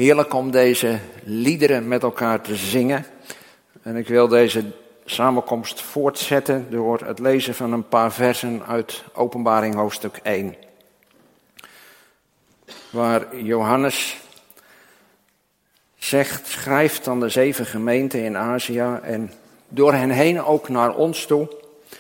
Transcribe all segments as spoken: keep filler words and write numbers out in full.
Heerlijk om deze liederen met elkaar te zingen. En ik wil deze samenkomst voortzetten door het lezen van een paar versen uit Openbaring hoofdstuk één. Waar Johannes zegt, schrijft aan de zeven gemeenten in Azië en door hen heen ook naar ons toe.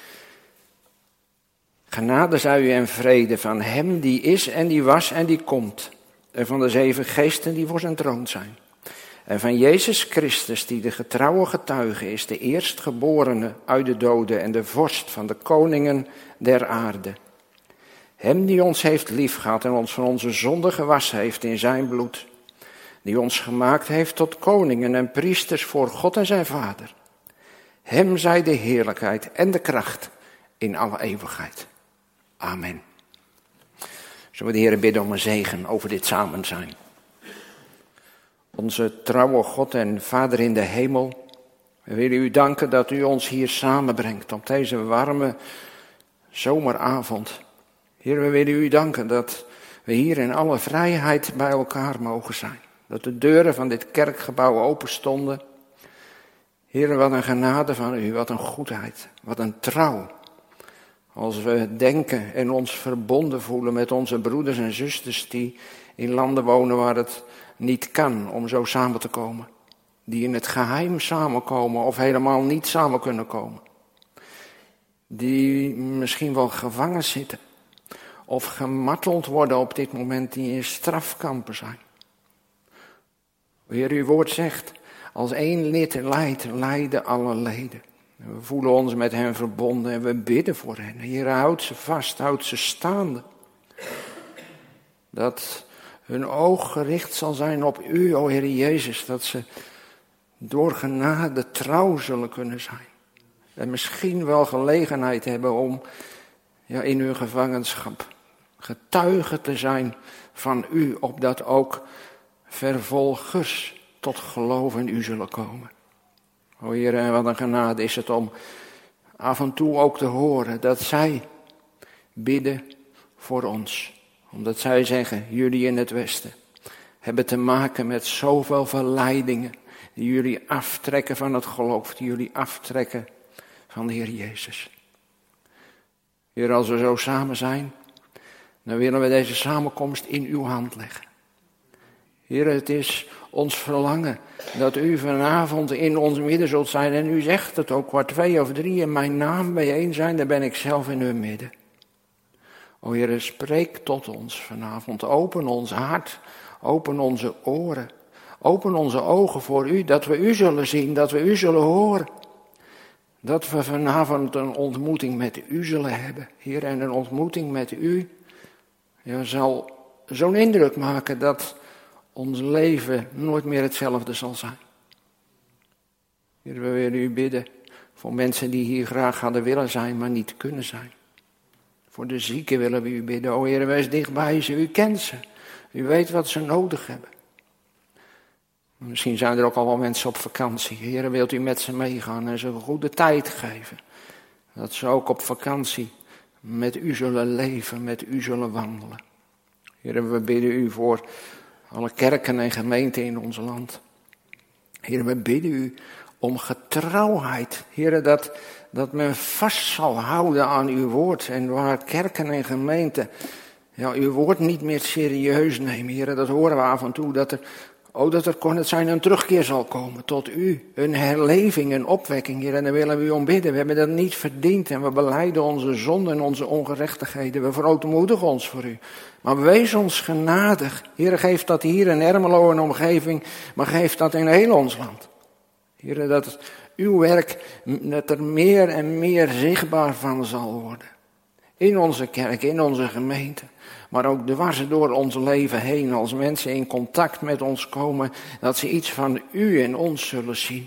Genade zij u en vrede van hem die is en die was en die komt. En van de zeven geesten die voor zijn troon zijn. En van Jezus Christus die de getrouwe getuige is, de eerstgeborene uit de doden en de vorst van de koningen der aarde. Hem die ons heeft liefgehad en ons van onze zonde gewassen heeft in zijn bloed. Die ons gemaakt heeft tot koningen en priesters voor God en zijn Vader. Hem zij de heerlijkheid en de kracht in alle eeuwigheid. Amen. Zullen we de Heer bidden om een zegen over dit samen zijn. Onze trouwe God en Vader in de hemel, we willen u danken dat u ons hier samenbrengt op deze warme zomeravond. Heer, we willen u danken dat we hier in alle vrijheid bij elkaar mogen zijn. Dat de deuren van dit kerkgebouw open stonden. Heer, wat een genade van u, wat een goedheid, wat een trouw. Als we denken en ons verbonden voelen met onze broeders en zusters die in landen wonen waar het niet kan om zo samen te komen. Die in het geheim samenkomen of helemaal niet samen kunnen komen. Die misschien wel gevangen zitten of gemarteld worden op dit moment, die in strafkampen zijn. Heer, uw woord zegt, als één lid lijdt, lijden alle leden. We voelen ons met hen verbonden en we bidden voor hen. Heer, houd ze vast, houd ze staande. Dat hun oog gericht zal zijn op u, o Heer Jezus. Dat ze door genade trouw zullen kunnen zijn. En misschien wel gelegenheid hebben om ja, in hun gevangenschap getuige te zijn van u. Opdat ook vervolgers tot geloof in u zullen komen. O Heer, en wat een genade is het om af en toe ook te horen dat zij bidden voor ons. Omdat zij zeggen, jullie in het Westen hebben te maken met zoveel verleidingen die jullie aftrekken van het geloof, die jullie aftrekken van de Heer Jezus. Heer, als we zo samen zijn, dan willen we deze samenkomst in uw hand leggen. Heer, het is ons verlangen dat u vanavond in ons midden zult zijn. En u zegt het ook, waar twee of drie in mijn naam bijeen zijn, dan ben ik zelf in hun midden. O Heer, spreek tot ons vanavond. Open ons hart, open onze oren, open onze ogen voor u, dat we u zullen zien, dat we u zullen horen. Dat we vanavond een ontmoeting met u zullen hebben. Heer, en een ontmoeting met u ja, zal zo'n indruk maken dat ons leven nooit meer hetzelfde zal zijn. Heer, we willen u bidden voor mensen die hier graag hadden willen zijn, maar niet kunnen zijn. Voor de zieken willen we u bidden. O Heer, wees dichtbij ze, u kent ze. U weet wat ze nodig hebben. Misschien zijn er ook al wel mensen op vakantie. Heer, wilt u met ze meegaan en ze een goede tijd geven. Dat ze ook op vakantie met u zullen leven, met u zullen wandelen. Heer, we bidden u voor alle kerken en gemeenten in ons land. Heer, we bidden u om getrouwheid. Heer, dat, dat men vast zal houden aan uw woord. En waar kerken en gemeenten ja, uw woord niet meer serieus nemen. Heer, dat horen we af en toe. Dat er, oh, dat er kon het zijn een terugkeer zal komen tot u. Een herleving, een opwekking. Heer, en daar willen we u om bidden. We hebben dat niet verdiend. En we belijden onze zonden en onze ongerechtigheden. We verootmoedigen ons voor u. Maar wees ons genadig. Heer, geef dat hier in Ermelo en omgeving, maar geef dat in heel ons land. Heer, dat uw werk, dat er meer en meer zichtbaar van zal worden. In onze kerk, in onze gemeente. Maar ook dwars door ons leven heen, als mensen in contact met ons komen, dat ze iets van u en ons zullen zien.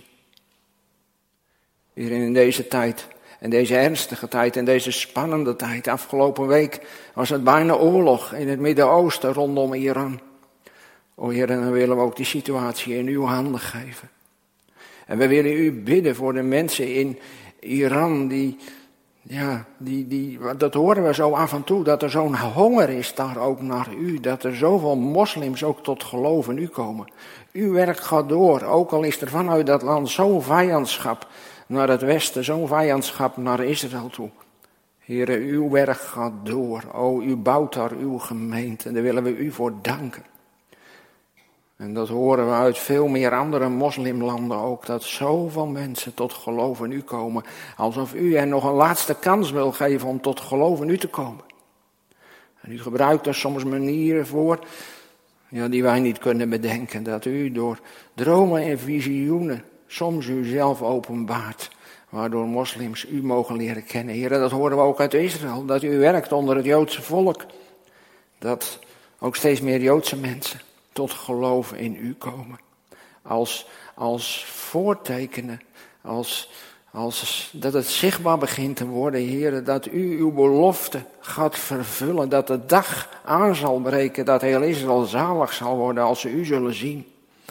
Heer, in deze tijd, en deze ernstige tijd, en deze spannende tijd, afgelopen week was het bijna oorlog in het Midden-Oosten rondom Iran. O Heer, en dan willen we ook die situatie in uw handen geven. En we willen u bidden voor de mensen in Iran die, Ja, die, die, dat horen we zo af en toe, dat er zo'n honger is daar ook naar u. Dat er zoveel moslims ook tot geloof in u komen. Uw werk gaat door, ook al is er vanuit dat land zo'n vijandschap naar het westen, zo'n vijandschap naar Israël toe. Heere, uw werk gaat door. O, u bouwt daar uw gemeente. Daar willen we u voor danken. En dat horen we uit veel meer andere moslimlanden ook. Dat zoveel mensen tot geloof in u komen. Alsof u hen nog een laatste kans wil geven om tot geloof in u te komen. En u gebruikt er soms manieren voor, ja, die wij niet kunnen bedenken. Dat u door dromen en visioenen soms uzelf openbaart. Waardoor moslims u mogen leren kennen. Heren, dat horen we ook uit Israël. Dat u werkt onder het Joodse volk. Dat ook steeds meer Joodse mensen tot geloof in u komen. Als, als voortekenen. Als, als dat het zichtbaar begint te worden, heren. Dat u uw belofte gaat vervullen. Dat de dag aan zal breken. Dat heel Israël zalig zal worden als ze u zullen zien.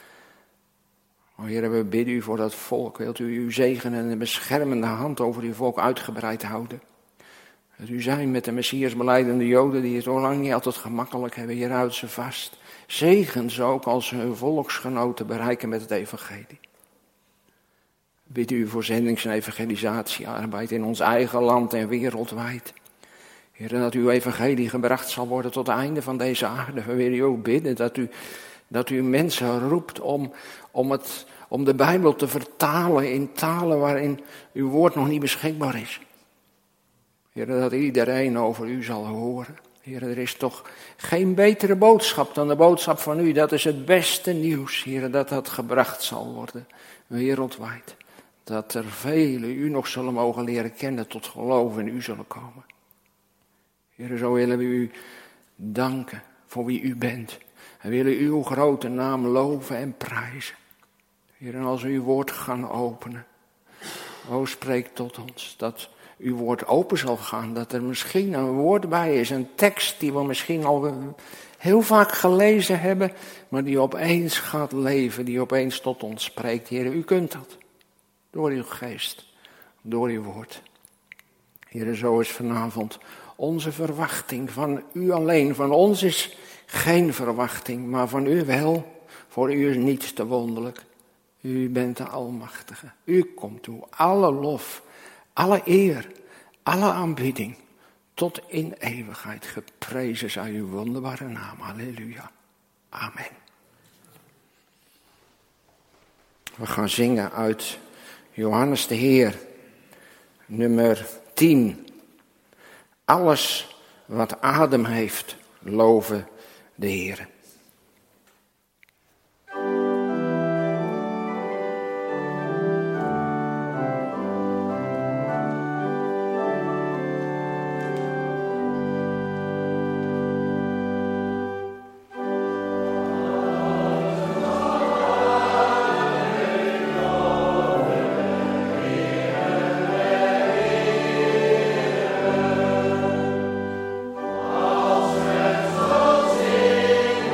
O Heer, we bidden u voor dat volk. Wilt u uw zegen en een beschermende hand over uw volk uitgebreid houden. Dat u zijn met de Messias belijdende Joden die het al lang niet altijd gemakkelijk hebben. Heer, houd ze vast. Zegen ze ook als ze hun volksgenoten bereiken met het evangelie. Bid u voor zendings- en evangelisatiearbeid in ons eigen land en wereldwijd. Heer, dat uw evangelie gebracht zal worden tot het einde van deze aarde. We willen u ook bidden dat u... Dat u mensen roept om, om, het, om de Bijbel te vertalen in talen waarin uw woord nog niet beschikbaar is. Heer, dat iedereen over u zal horen. Heer, er is toch geen betere boodschap dan de boodschap van u. Dat is het beste nieuws, Heer, dat dat gebracht zal worden wereldwijd. Dat er velen u nog zullen mogen leren kennen, tot geloof in u zullen komen. Heer, zo willen we u danken voor wie u bent. We willen uw grote naam loven en prijzen. Heer, en als we uw woord gaan openen. O, spreek tot ons dat uw woord open zal gaan. Dat er misschien een woord bij is, een tekst die we misschien al heel vaak gelezen hebben. Maar die opeens gaat leven, die opeens tot ons spreekt. Heer, u kunt dat. Door uw geest, door uw woord. Heer, zo is vanavond onze verwachting van u alleen. Van ons is geen verwachting, maar van u wel. Voor u is niets te wonderlijk. U bent de Almachtige. U komt toe. Alle lof, alle eer, alle aanbidding. Tot in eeuwigheid geprezen zij uw wonderbare naam. Halleluja. Amen. We gaan zingen uit Johannes de Heer. Nummer tien. Alles wat adem heeft, loven de Heer. Als het zo zing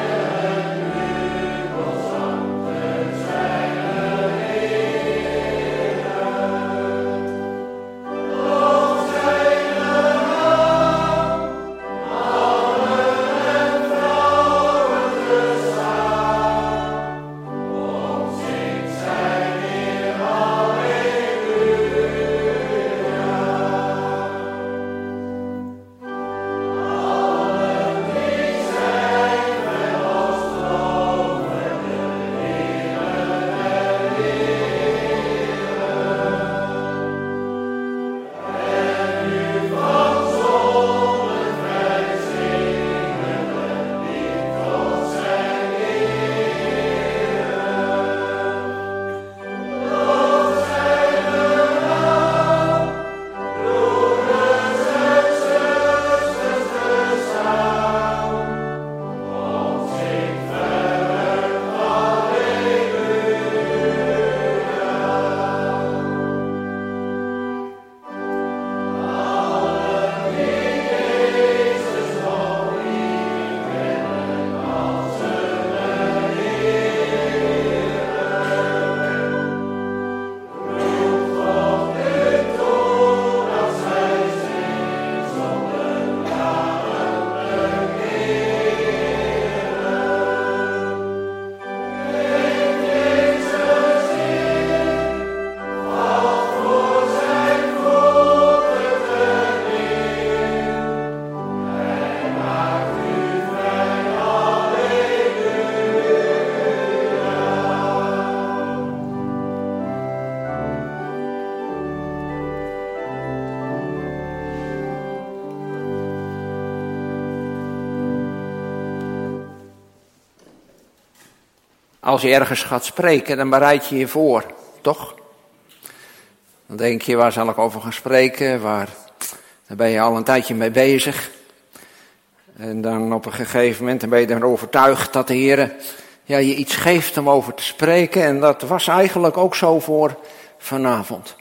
als je ergens gaat spreken, dan bereid je je voor, toch? Dan denk je, waar zal ik over gaan spreken? Waar, daar ben je al een tijdje mee bezig. En dan op een gegeven moment dan ben je ervan overtuigd dat de Heer ja, je iets geeft om over te spreken. En dat was eigenlijk ook zo voor vanavond.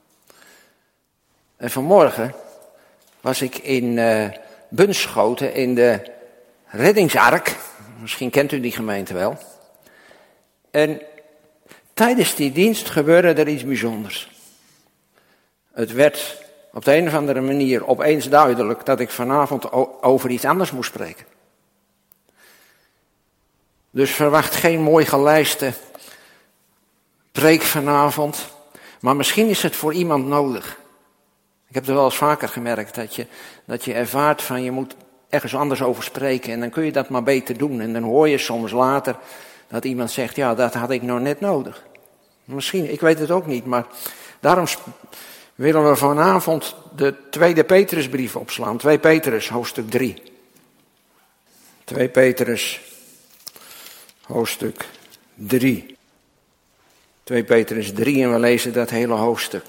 En vanmorgen was ik in uh, Bunschoten in de Reddingsark. Misschien kent u die gemeente wel. En tijdens die dienst gebeurde er iets bijzonders. Het werd op de een of andere manier opeens duidelijk dat ik vanavond over iets anders moest spreken. Dus verwacht geen mooi gelijste preek vanavond. Maar misschien is het voor iemand nodig. Ik heb het wel eens vaker gemerkt dat je, dat je ervaart van je moet ergens anders over spreken. En dan kun je dat maar beter doen. En dan hoor je soms later dat iemand zegt, ja dat had ik nou net nodig. Misschien, ik weet het ook niet. Maar daarom willen we vanavond de tweede Petrusbrief opslaan. twee Petrus, hoofdstuk drie. twee Petrus, hoofdstuk drie. twee Petrus drie en we lezen dat hele hoofdstuk.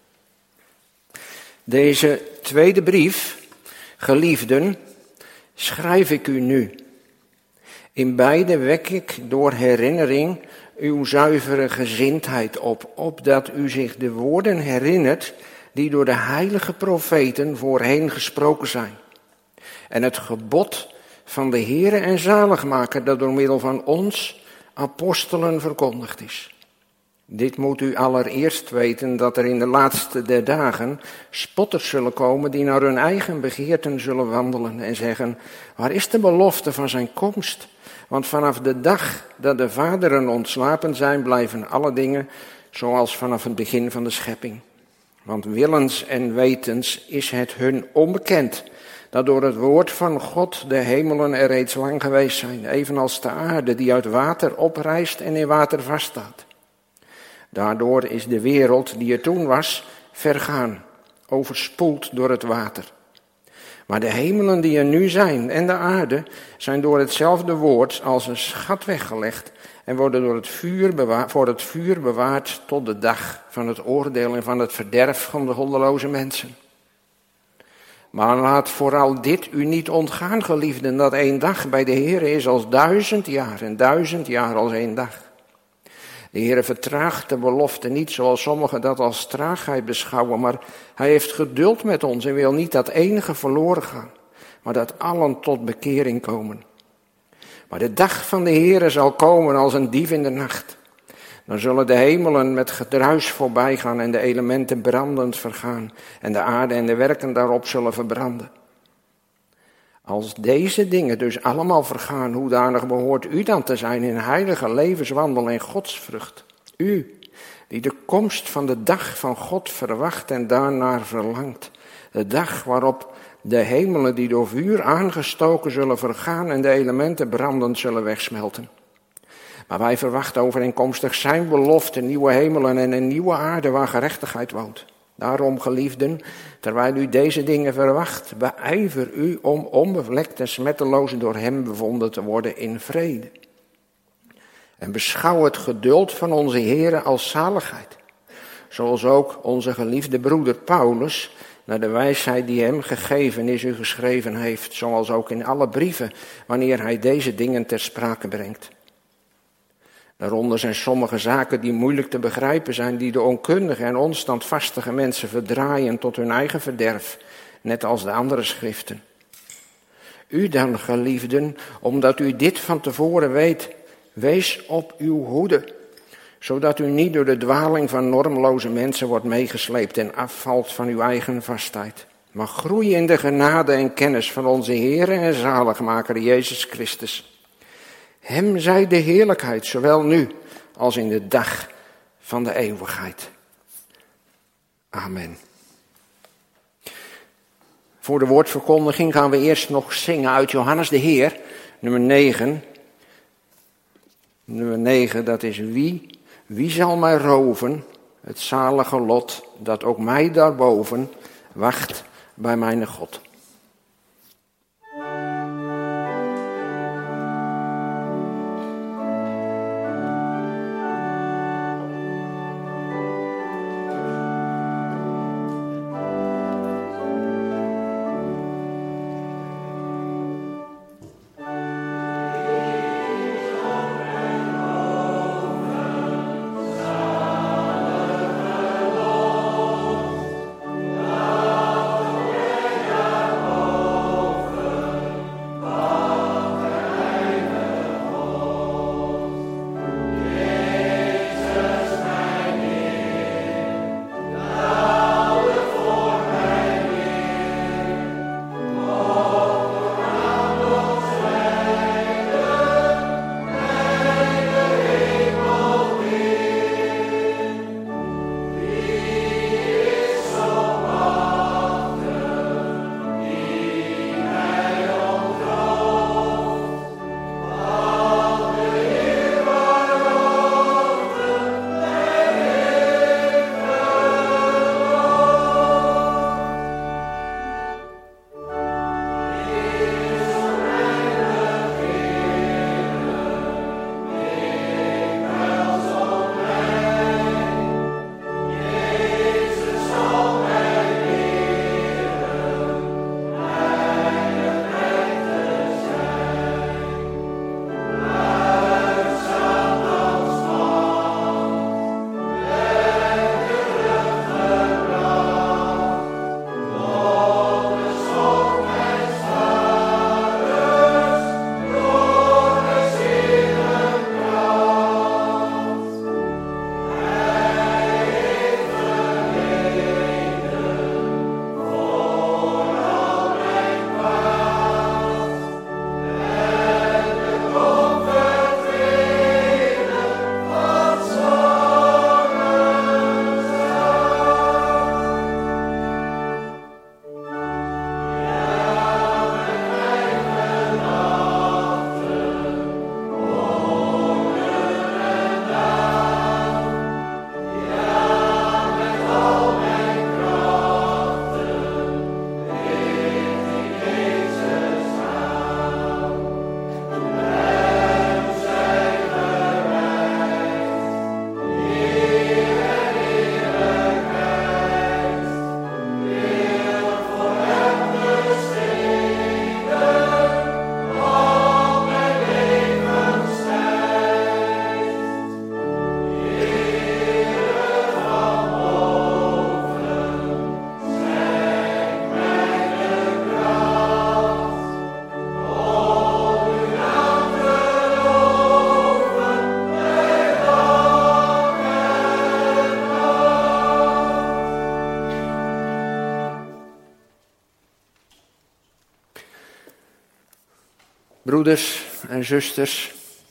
Deze tweede brief, geliefden, schrijf ik u nu. In beide wek ik door herinnering uw zuivere gezindheid op, opdat u zich de woorden herinnert die door de heilige profeten voorheen gesproken zijn. En het gebod van de Heere en Zaligmaker dat door middel van ons apostelen verkondigd is. Dit moet u allereerst weten dat er in de laatste der dagen spotters zullen komen die naar hun eigen begeerten zullen wandelen en zeggen, waar is de belofte van zijn komst? Want vanaf de dag dat de vaderen ontslapen zijn, blijven alle dingen zoals vanaf het begin van de schepping. Want willens en wetens is het hun onbekend, dat door het woord van God de hemelen er reeds lang geweest zijn, evenals de aarde die uit water oprijst en in water vaststaat. Daardoor is de wereld die er toen was, vergaan, overspoeld door het water. Maar de hemelen die er nu zijn en de aarde zijn door hetzelfde woord als een schat weggelegd en worden door het vuur bewaard, voor het vuur bewaard tot de dag van het oordeel en van het verderf van de goddeloze mensen. Maar laat vooral dit u niet ontgaan, geliefden, dat één dag bij de Heere is als duizend jaar en duizend jaar als één dag. De Heere vertraagt de belofte niet zoals sommigen dat als traagheid beschouwen, maar hij heeft geduld met ons en wil niet dat enige verloren gaan, maar dat allen tot bekering komen. Maar de dag van de Heere zal komen als een dief in de nacht. Dan zullen de hemelen met gedruis voorbij gaan en de elementen brandend vergaan en de aarde en de werken daarop zullen verbranden. Als deze dingen dus allemaal vergaan, hoedanig behoort u dan te zijn in heilige levenswandel en godsvrucht? U, die de komst van de dag van God verwacht en daarnaar verlangt. De dag waarop de hemelen die door vuur aangestoken zullen vergaan en de elementen brandend zullen wegsmelten. Maar wij verwachten overeenkomstig zijn belofte nieuwe hemelen en een nieuwe aarde waar gerechtigheid woont. Daarom, geliefden, terwijl u deze dingen verwacht, beijver u om onbevlekt en smetteloos door hem bevonden te worden in vrede. En beschouw het geduld van onze Heere als zaligheid. Zoals ook onze geliefde broeder Paulus, naar de wijsheid die hem gegeven is, u geschreven heeft. Zoals ook in alle brieven, wanneer hij deze dingen ter sprake brengt. Daaronder zijn sommige zaken die moeilijk te begrijpen zijn, die de onkundige en onstandvastige mensen verdraaien tot hun eigen verderf, net als de andere schriften. U dan, geliefden, omdat u dit van tevoren weet, wees op uw hoede, zodat u niet door de dwaling van normloze mensen wordt meegesleept en afvalt van uw eigen vastheid. Maar groei in de genade en kennis van onze Heere en Zaligmaker Jezus Christus. Hem zij de heerlijkheid, zowel nu als in de dag van de eeuwigheid. Amen. Voor de woordverkondiging gaan we eerst nog zingen uit Johannes de Heer, nummer negen. Nummer negen, dat is wie, wie zal mij roven, het zalige lot, dat ook mij daarboven wacht bij mijn God. Broeders en zusters,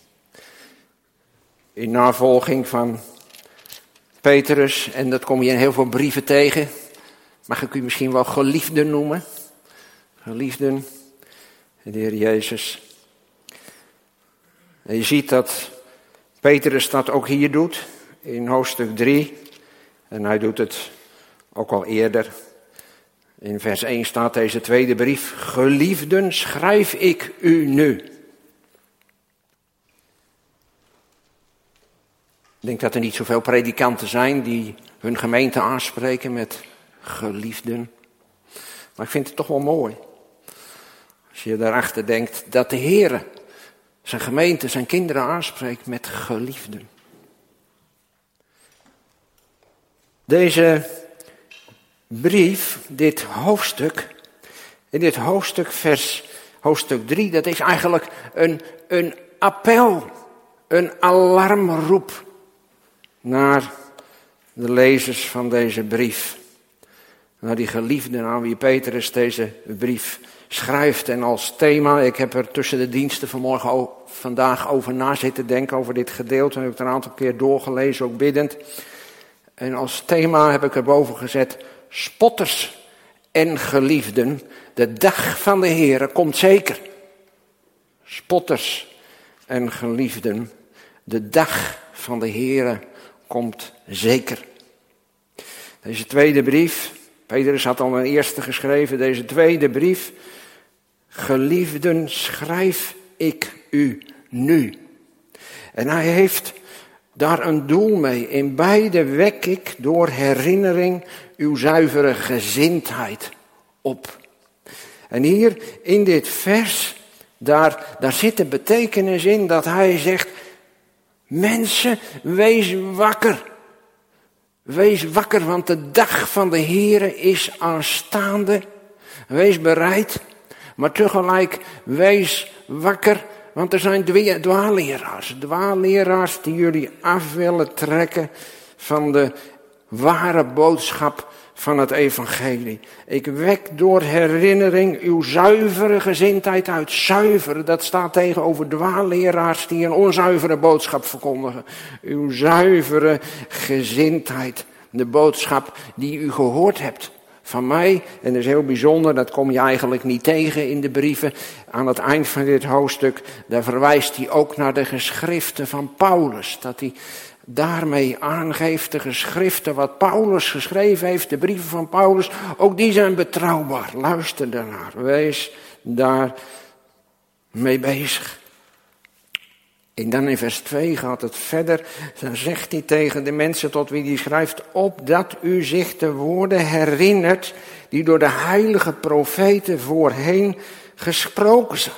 in navolging van Petrus, en dat kom je in heel veel brieven tegen, mag ik u misschien wel geliefden noemen. Geliefden, de Heer Jezus. En je ziet dat Petrus dat ook hier doet, in hoofdstuk drie. En hij doet het ook al eerder. In vers één staat deze tweede brief. Geliefden, schrijf ik u nu. Ik denk dat er niet zoveel predikanten zijn die hun gemeente aanspreken met geliefden. Maar ik vind het toch wel mooi. Als je daarachter denkt dat de Heer zijn gemeente, zijn kinderen aanspreekt met geliefden. Deze brief, dit hoofdstuk, in dit hoofdstuk, vers, hoofdstuk drie, dat is eigenlijk een, een appel, een alarmroep naar de lezers van deze brief. Naar die geliefden aan wie Petrus deze brief schrijft. En als thema, ik heb er tussen de diensten vanmorgen vandaag over na zitten denken, over dit gedeelte. En heb ik het een aantal keer doorgelezen, ook biddend. En als thema heb ik erboven gezet, spotters en geliefden, de dag van de Heere komt zeker. Spotters en geliefden, de dag van de Heere komt zeker. Deze tweede brief, Petrus had al een eerste geschreven, deze tweede brief, geliefden, schrijf ik u nu. En hij heeft daar een doel mee. In beide wek ik door herinnering uw zuivere gezindheid op. En hier in dit vers, daar, daar zit de betekenis in dat hij zegt, mensen, wees wakker. Wees wakker, want de dag van de Heere is aanstaande. Wees bereid, maar tegelijk wees wakker. Want er zijn dwaalleraars, dwaalleraars die jullie af willen trekken van de ware boodschap van het evangelie. Ik wek door herinnering uw zuivere gezindheid uit. Zuiver, dat staat tegenover dwaalleraars die een onzuivere boodschap verkondigen. Uw zuivere gezindheid, de boodschap die u gehoord hebt. Van mij, en dat is heel bijzonder, dat kom je eigenlijk niet tegen in de brieven. Aan het eind van dit hoofdstuk, daar verwijst hij ook naar de geschriften van Paulus. Dat hij daarmee aangeeft, de geschriften wat Paulus geschreven heeft, de brieven van Paulus, ook die zijn betrouwbaar. Luister daarnaar, wees daar mee bezig. En dan in vers twee gaat het verder. Dan zegt hij tegen de mensen tot wie hij schrijft, opdat u zich de woorden herinnert die door de heilige profeten voorheen gesproken zijn.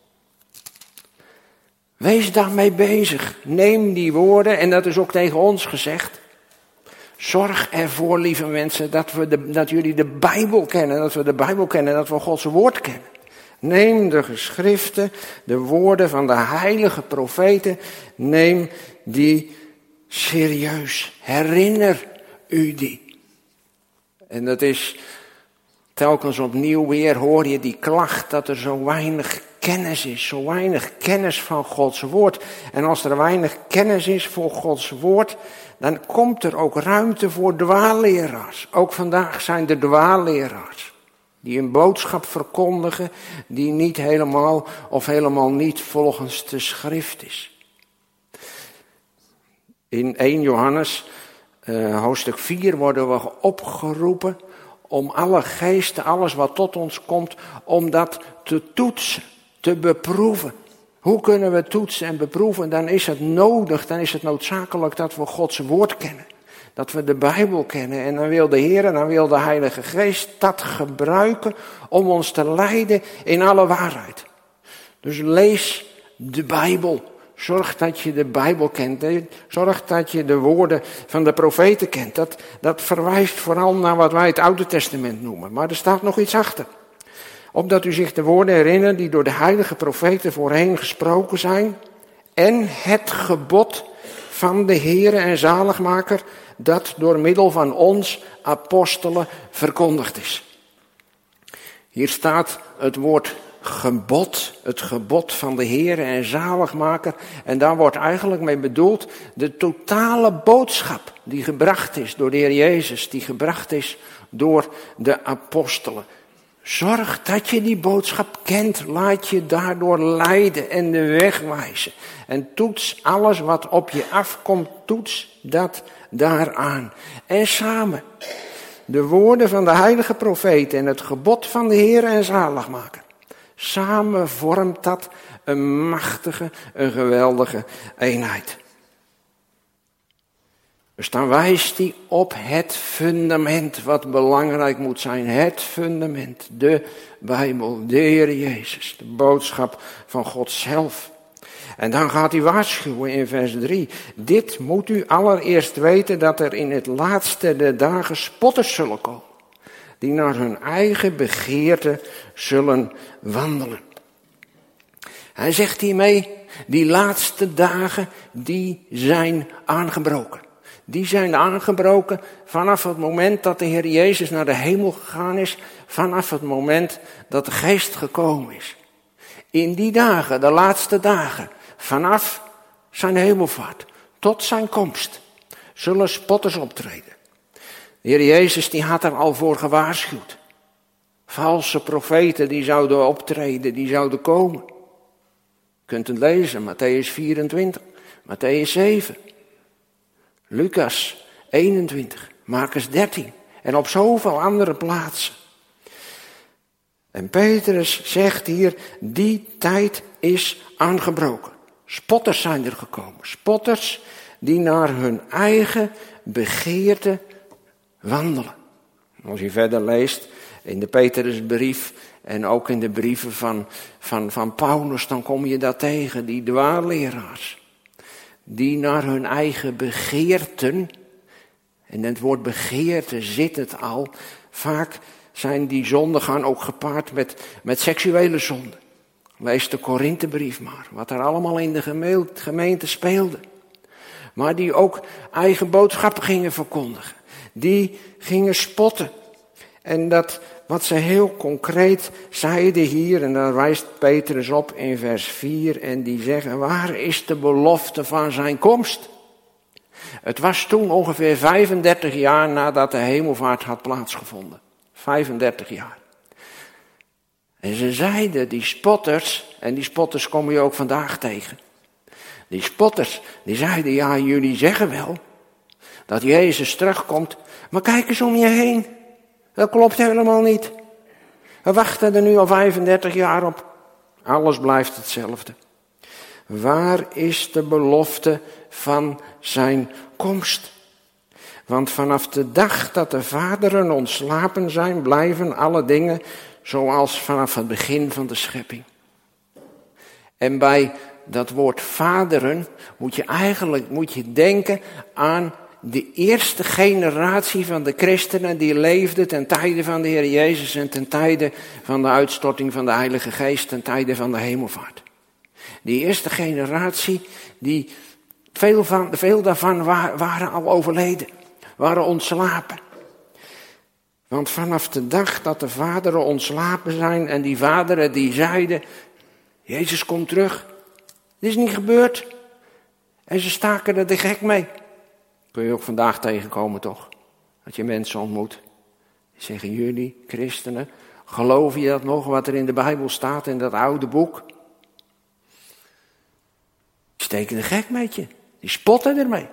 Wees daarmee bezig. Neem die woorden, en dat is ook tegen ons gezegd. Zorg ervoor, lieve mensen, dat, we de, dat jullie de Bijbel kennen, dat we de Bijbel kennen, dat we Gods woord kennen. Neem de geschriften, de woorden van de heilige profeten, neem die serieus. Herinner u die. En dat is telkens opnieuw weer, hoor je die klacht dat er zo weinig kennis is, zo weinig kennis van Gods woord. En als er weinig kennis is voor Gods woord, dan komt er ook ruimte voor dwaalleraars. Ook vandaag zijn er dwaalleraars. Die een boodschap verkondigen die niet helemaal of helemaal niet volgens de schrift is. In eerste Johannes uh, hoofdstuk vier worden we opgeroepen om alle geesten, alles wat tot ons komt, om dat te toetsen, te beproeven. Hoe kunnen we toetsen en beproeven? Dan is het nodig, dan is het noodzakelijk dat we Gods woord kennen. Dat we de Bijbel kennen. En dan wil de Heer en dan wil de Heilige Geest dat gebruiken om ons te leiden in alle waarheid. Dus lees de Bijbel. Zorg dat je de Bijbel kent. Zorg dat je de woorden van de profeten kent. Dat, dat verwijst vooral naar wat wij het Oude Testament noemen. Maar er staat nog iets achter. Opdat u zich de woorden herinnert die door de heilige profeten voorheen gesproken zijn. En het gebod van de Heere en zaligmaker dat door middel van ons apostelen verkondigd is. Hier staat het woord gebod, het gebod van de Heer en zaligmaker. En daar wordt eigenlijk mee bedoeld de totale boodschap die gebracht is door de Heer Jezus, die gebracht is door de apostelen. Zorg dat je die boodschap kent, laat je daardoor leiden en de weg wijzen. En toets alles wat op je afkomt, toets dat daaraan. En samen, de woorden van de heilige profeet en het gebod van de Heer en zaligmaker. Samen vormt dat een machtige, een geweldige eenheid. Dus dan wijst hij op het fundament wat belangrijk moet zijn. Het fundament, de Bijbel, de Heer Jezus, de boodschap van God zelf. En dan gaat hij waarschuwen in vers drie. Dit moet u allereerst weten dat er in het laatste der dagen spotters zullen komen. Die naar hun eigen begeerte zullen wandelen. Hij zegt hiermee, die laatste dagen, die zijn aangebroken. Die zijn aangebroken vanaf het moment dat de Heer Jezus naar de hemel gegaan is. Vanaf het moment dat de Geest gekomen is. In die dagen, de laatste dagen, vanaf zijn hemelvaart tot zijn komst, zullen spotters optreden. De Heer Jezus die had er al voor gewaarschuwd. Valse profeten die zouden optreden, die zouden komen. Je kunt het lezen, Matthäus vierentwintig, Matthäus zeven, Lucas eenentwintig, Marcus dertien en op zoveel andere plaatsen. En Petrus zegt hier, die tijd is aangebroken. Spotters zijn er gekomen. Spotters die naar hun eigen begeerte wandelen. Als je verder leest in de Petrusbrief en ook in de brieven van, van, van Paulus, dan kom je dat tegen, die dwaalleraars. Die naar hun eigen begeerten, en in het woord begeerte zit het al, vaak zijn die zonden gaan ook gepaard met, met seksuele zonden. Lees de Korinthebrief maar, wat er allemaal in de gemeente speelde. Maar die ook eigen boodschappen gingen verkondigen. Die gingen spotten. En dat wat ze heel concreet zeiden hier, en daar wijst Petrus op in vers vier, en die zeggen, waar is de belofte van zijn komst? Het was toen ongeveer vijfendertig jaar nadat de hemelvaart had plaatsgevonden. vijfendertig jaar. En ze zeiden, die spotters, en die spotters kom je ook vandaag tegen. Die spotters, die zeiden, ja, jullie zeggen wel dat Jezus terugkomt, maar kijk eens om je heen. Dat klopt helemaal niet. We wachten er nu al vijfendertig jaar op. Alles blijft hetzelfde. Waar is de belofte van zijn komst? Want vanaf de dag dat de vaderen ontslapen zijn, blijven alle dingen zoals vanaf het begin van de schepping. En bij dat woord vaderen moet je eigenlijk moet je denken aan de eerste generatie van de christenen die leefde ten tijde van de Heer Jezus en ten tijde van de uitstorting van de Heilige Geest, ten tijde van de hemelvaart. Die eerste generatie, die, veel, van, veel daarvan waren, waren al overleden, waren ontslapen. Want vanaf de dag dat de vaderen ontslapen zijn en die vaderen die zeiden, Jezus komt terug. Dit is niet gebeurd. En ze staken er de gek mee. Kun je ook vandaag tegenkomen toch? Dat je mensen ontmoet. Die zeggen, jullie christenen, geloven je dat nog wat er in de Bijbel staat in dat oude boek? Die steken de gek met je. Die spotten ermee.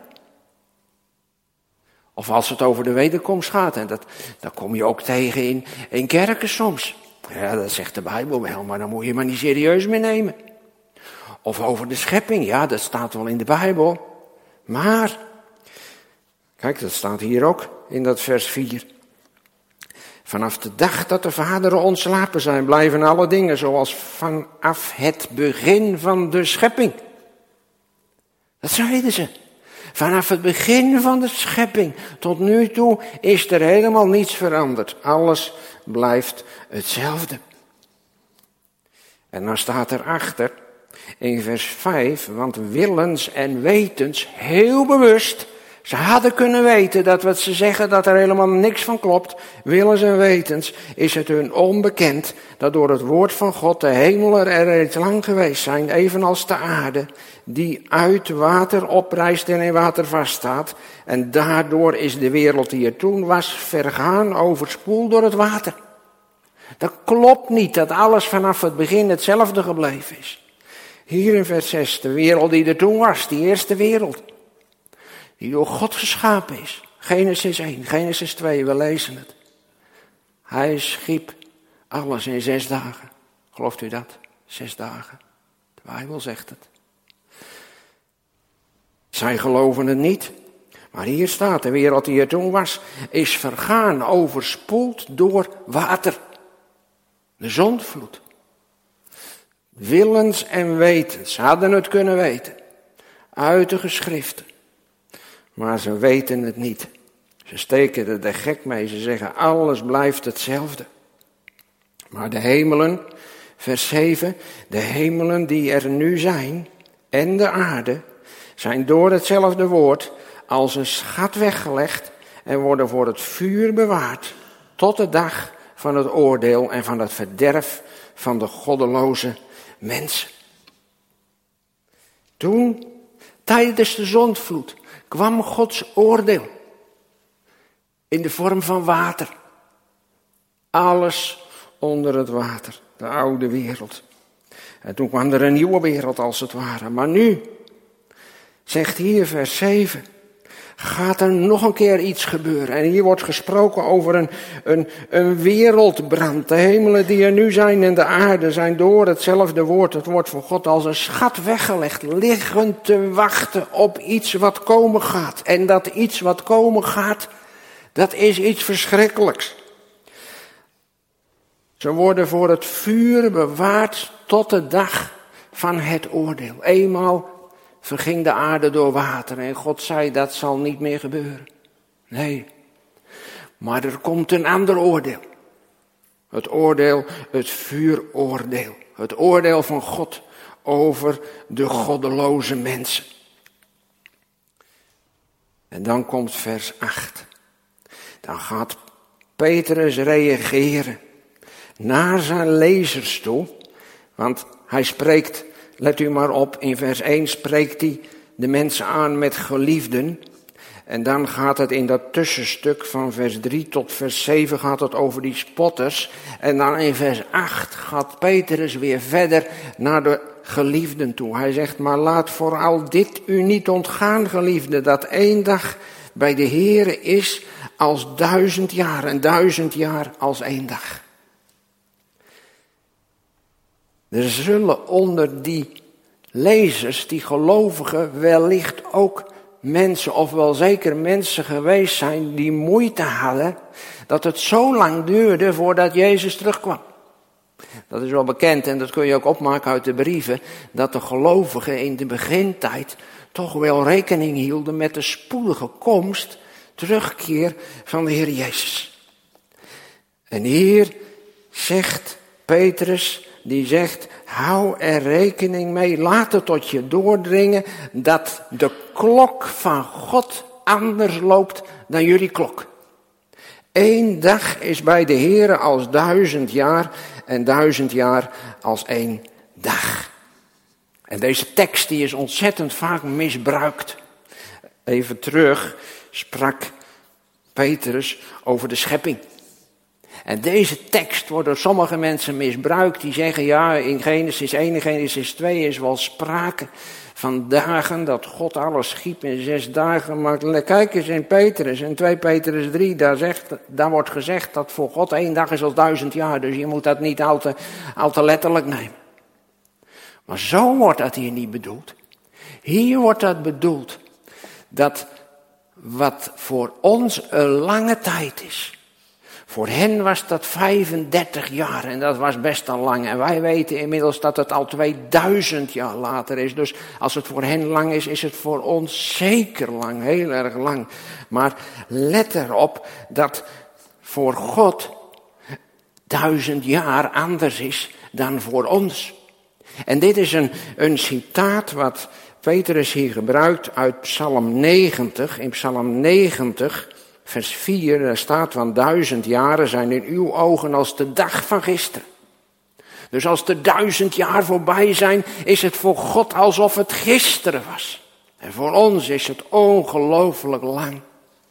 Of als het over de wederkomst gaat. En dat, dat kom je ook tegen in, in kerken soms. Ja, dat zegt de Bijbel wel, maar dan moet je maar niet serieus meer nemen. Of over de schepping. Ja, dat staat wel in de Bijbel. Maar, kijk, dat staat hier ook in dat vers vier. Vanaf de dag dat de vaderen ontslapen zijn, blijven alle dingen zoals vanaf het begin van de schepping. Dat zeiden ze. Vanaf het begin van de schepping tot nu toe is er helemaal niets veranderd. Alles blijft hetzelfde. En dan staat erachter in vers vijf, want willens en wetens heel bewust Ze hadden kunnen weten dat wat ze zeggen, dat er helemaal niks van klopt. Willens en wetens is het hun onbekend dat door het woord van God de hemelen er reeds lang geweest zijn, evenals de aarde, die uit water oprijst en in water vaststaat. En daardoor is de wereld die er toen was vergaan, overspoeld door het water. Dat klopt niet dat alles vanaf het begin hetzelfde gebleven is. Hier in vers zes, de wereld die er toen was, die eerste wereld. Die door God geschapen is. Genesis één, Genesis twee, we lezen het. Hij schiep alles in zes dagen. Gelooft u dat? Zes dagen. De Bijbel zegt het. Zij geloven het niet. Maar hier staat, de wereld die er toen was, is vergaan, overspoeld door water. De zondvloed. Willens en wetens hadden het kunnen weten. Uit de geschriften. Maar ze weten het niet. Ze steken er de gek mee. Ze zeggen alles blijft hetzelfde. Maar de hemelen, vers zeven. De hemelen die er nu zijn en de aarde zijn door hetzelfde woord als een schat weggelegd en worden voor het vuur bewaard tot de dag van het oordeel en van het verderf van de goddeloze mensen. Toen, tijdens de zondvloed, kwam Gods oordeel in de vorm van water. Alles onder het water, de oude wereld. En toen kwam er een nieuwe wereld als het ware. Maar nu, zegt hier vers zeven, gaat er nog een keer iets gebeuren. En hier wordt gesproken over een, een, een wereldbrand. De hemelen die er nu zijn en de aarde zijn door hetzelfde woord, het woord van God, als een schat weggelegd, liggen te wachten op iets wat komen gaat. En dat iets wat komen gaat, dat is iets verschrikkelijks. Ze worden voor het vuur bewaard tot de dag van het oordeel. Eenmaal verging de aarde door water en God zei dat zal niet meer gebeuren. Nee, maar er komt een ander oordeel. Het oordeel, het vuuroordeel. Het oordeel van God over de goddeloze mensen. En dan komt vers acht. Dan gaat Petrus reageren naar zijn lezers toe. Want hij spreekt, let u maar op, in vers één spreekt hij de mensen aan met geliefden. En dan gaat het in dat tussenstuk van vers drie tot vers zeven gaat het over die spotters. En dan in vers acht gaat Petrus weer verder naar de geliefden toe. Hij zegt, maar laat vooral dit u niet ontgaan, geliefden, dat één dag bij de Heere is als duizend jaar en duizend jaar als één dag. Er zullen onder die lezers, die gelovigen, wellicht ook mensen, of wel zeker mensen geweest zijn die moeite hadden dat het zo lang duurde voordat Jezus terugkwam. Dat is wel bekend en dat kun je ook opmaken uit de brieven, dat de gelovigen in de begintijd toch wel rekening hielden met de spoedige komst, terugkeer van de Heer Jezus. En hier zegt Petrus, die zegt, hou er rekening mee, laat het tot je doordringen dat de klok van God anders loopt dan jullie klok. Eén dag is bij de Heere als duizend jaar en duizend jaar als één dag. En deze tekst die is ontzettend vaak misbruikt. Even terug sprak Petrus over de schepping. En deze tekst wordt door sommige mensen misbruikt. Die zeggen, ja, in Genesis één en Genesis twee is wel sprake van dagen dat God alles schiep in zes dagen. Maar kijk eens in Petrus, in twee Petrus drie, daar, zegt, daar wordt gezegd dat voor God één dag is als duizend jaar. Dus je moet dat niet al te, al te letterlijk nemen. Maar zo wordt dat hier niet bedoeld. Hier wordt dat bedoeld dat wat voor ons een lange tijd is. Voor hen was dat vijfendertig jaar en dat was best al lang. En wij weten inmiddels dat het al tweeduizend jaar later is. Dus als het voor hen lang is, is het voor ons zeker lang, heel erg lang. Maar let erop dat voor God duizend jaar anders is dan voor ons. En dit is een, een citaat wat Petrus hier gebruikt uit Psalm negentig. In Psalm negentig, vers vier, daar staat van duizend jaren zijn in uw ogen als de dag van gisteren. Dus als er duizend jaar voorbij zijn, is het voor God alsof het gisteren was. En voor ons is het ongelooflijk lang.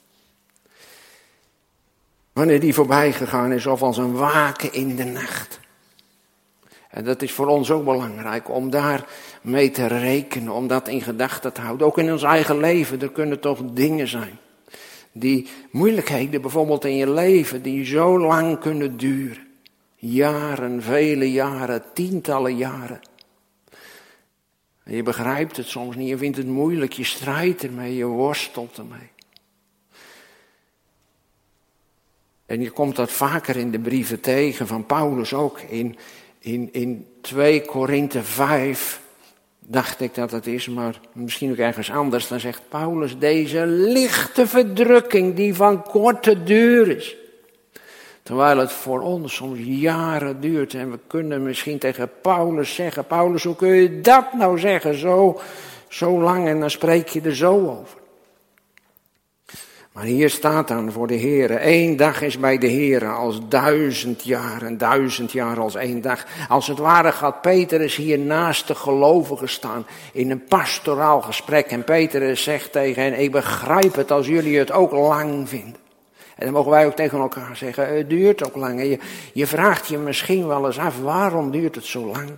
Wanneer die voorbij gegaan is, of als een waken in de nacht. En dat is voor ons ook belangrijk, om daar mee te rekenen, om dat in gedachten te houden. Ook in ons eigen leven, er kunnen toch dingen zijn. Die moeilijkheden bijvoorbeeld in je leven, die zo lang kunnen duren. Jaren, vele jaren, tientallen jaren. En je begrijpt het soms niet, je vindt het moeilijk, je strijdt ermee, je worstelt ermee. En je komt dat vaker in de brieven tegen, van Paulus ook. In, in, in twee Korinthe vijf, dacht ik dat het is, maar misschien ook ergens anders. Dan zegt Paulus, deze lichte verdrukking die van korte duur is. Terwijl het voor ons soms jaren duurt. En we kunnen misschien tegen Paulus zeggen, Paulus, hoe kun je dat nou zeggen? Zo, zo lang, en dan spreek je er zo over. Maar hier staat dan voor de Heere, één dag is bij de Heere als duizend jaar, en duizend jaar als één dag. Als het ware gaat Petrus hier naast de gelovigen staan in een pastoraal gesprek. En Petrus zegt tegen hen, ik begrijp het als jullie het ook lang vinden. En dan mogen wij ook tegen elkaar zeggen, het duurt ook lang. En je, je vraagt je misschien wel eens af, waarom duurt het zo lang?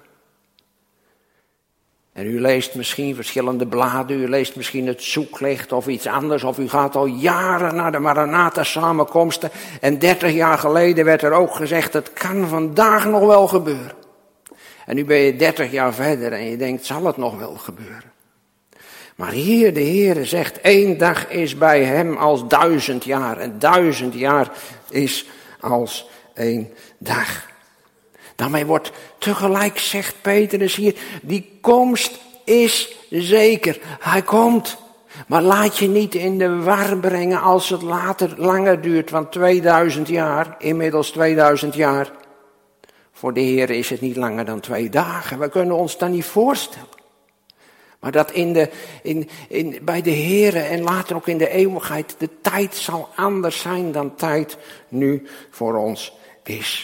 En u leest misschien verschillende bladen, u leest misschien het zoeklicht of iets anders. Of u gaat al jaren naar de Maranatha samenkomsten. En dertig jaar geleden werd er ook gezegd, het kan vandaag nog wel gebeuren. En nu ben je dertig jaar verder en je denkt, zal het nog wel gebeuren? Maar hier de Heere zegt, één dag is bij hem als duizend jaar. En duizend jaar is als één dag. Daarmee wordt tegelijk, zegt Petrus hier, die komst is zeker. Hij komt. Maar laat je niet in de war brengen als het later langer duurt. Want tweeduizend jaar, inmiddels tweeduizend jaar. Voor de Heer is het niet langer dan twee dagen. We kunnen ons dat niet voorstellen. Maar dat in de, in, in, bij de Heere en later ook in de eeuwigheid, de tijd zal anders zijn dan tijd nu voor ons is.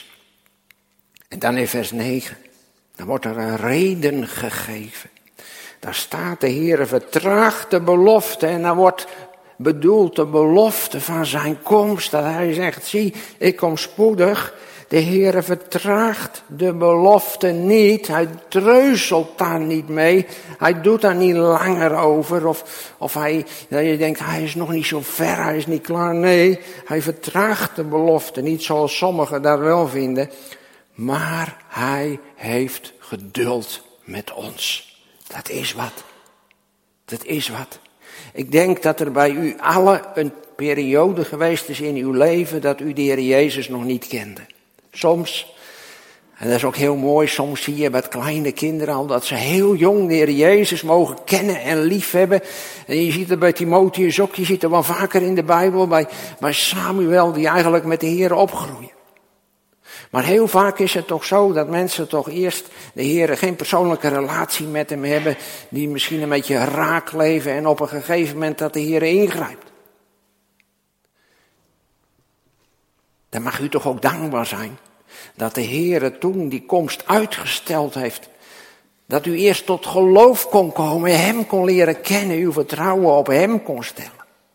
En dan in vers negen, dan wordt er een reden gegeven. Daar staat de Heere vertraagt de belofte en dan wordt bedoeld de belofte van zijn komst. Dat hij zegt, zie, ik kom spoedig. De Heere vertraagt de belofte niet. Hij treuzelt daar niet mee. Hij doet daar niet langer over. Of, of hij, dat je denkt, hij is nog niet zo ver, hij is niet klaar. Nee, hij vertraagt de belofte niet zoals sommigen daar wel vinden. Maar hij heeft geduld met ons. Dat is wat. Dat is wat. Ik denk dat er bij u allen een periode geweest is in uw leven dat u de Heer Jezus nog niet kende. Soms, en dat is ook heel mooi, soms zie je met kleine kinderen al dat ze heel jong de Heer Jezus mogen kennen en liefhebben. En je ziet het bij Timotheus ook, je ziet het wel vaker in de Bijbel, bij, bij Samuel die eigenlijk met de Heer opgroeien. Maar heel vaak is het toch zo dat mensen toch eerst de Heer geen persoonlijke relatie met hem hebben, die misschien een beetje raak leven en op een gegeven moment dat de Heer ingrijpt. Dan mag u toch ook dankbaar zijn dat de Heer toen die komst uitgesteld heeft. Dat u eerst tot geloof kon komen, hem kon leren kennen, uw vertrouwen op hem kon stellen.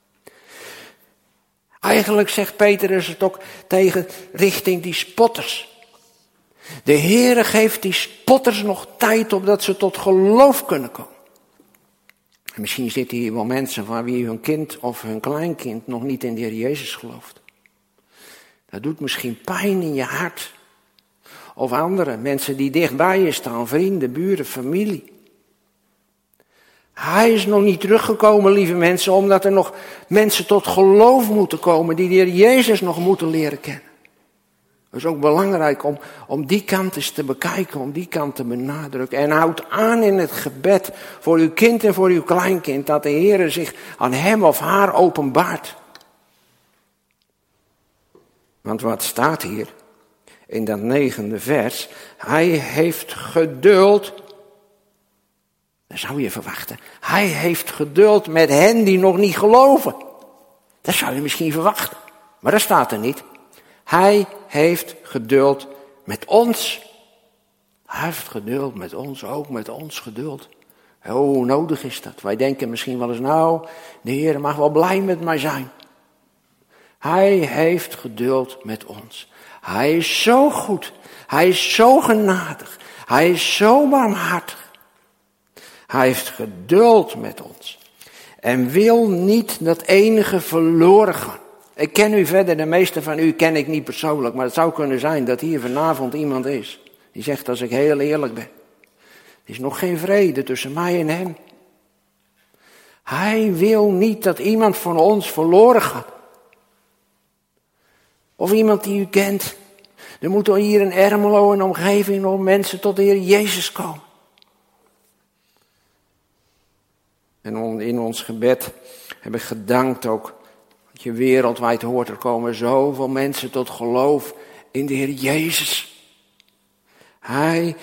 Eigenlijk zegt Petrus het ook tegen richting die spotters. De Heere geeft die spotters nog tijd opdat ze tot geloof kunnen komen. En misschien zitten hier wel mensen van wie hun kind of hun kleinkind nog niet in de Heer Jezus gelooft. Dat doet misschien pijn in je hart. Of andere mensen die dichtbij je staan, vrienden, buren, familie. Hij is nog niet teruggekomen, lieve mensen, omdat er nog mensen tot geloof moeten komen die de Heer Jezus nog moeten leren kennen. Het is ook belangrijk om, om die kant eens te bekijken, om die kant te benadrukken. En houd aan in het gebed voor uw kind en voor uw kleinkind, dat de Heer zich aan hem of haar openbaart. Want wat staat hier in dat negende vers? Hij heeft geduld. Dan zou je verwachten. Hij heeft geduld met hen die nog niet geloven. Dat zou je misschien verwachten. Maar dat staat er niet. Hij heeft geduld met ons. Hij heeft geduld met ons, ook met ons geduld. Hoe nodig is dat? Wij denken misschien wel eens, nou, de Heer mag wel blij met mij zijn. Hij heeft geduld met ons. Hij is zo goed. Hij is zo genadig. Hij is zo barmhartig. Hij heeft geduld met ons. En wil niet dat enige verloren gaat. Ik ken u verder, de meeste van u ken ik niet persoonlijk. Maar het zou kunnen zijn dat hier vanavond iemand is. Die zegt, als ik heel eerlijk ben. Er is nog geen vrede tussen mij en hem. Hij wil niet dat iemand van ons verloren gaat. Of iemand die u kent. Er moeten hier in Ermelo en omgeving nog mensen tot de Heer Jezus komen. En in ons gebed heb ik gedankt ook. Dat je wereldwijd hoort, er komen zoveel mensen tot geloof in de Heer Jezus. Hij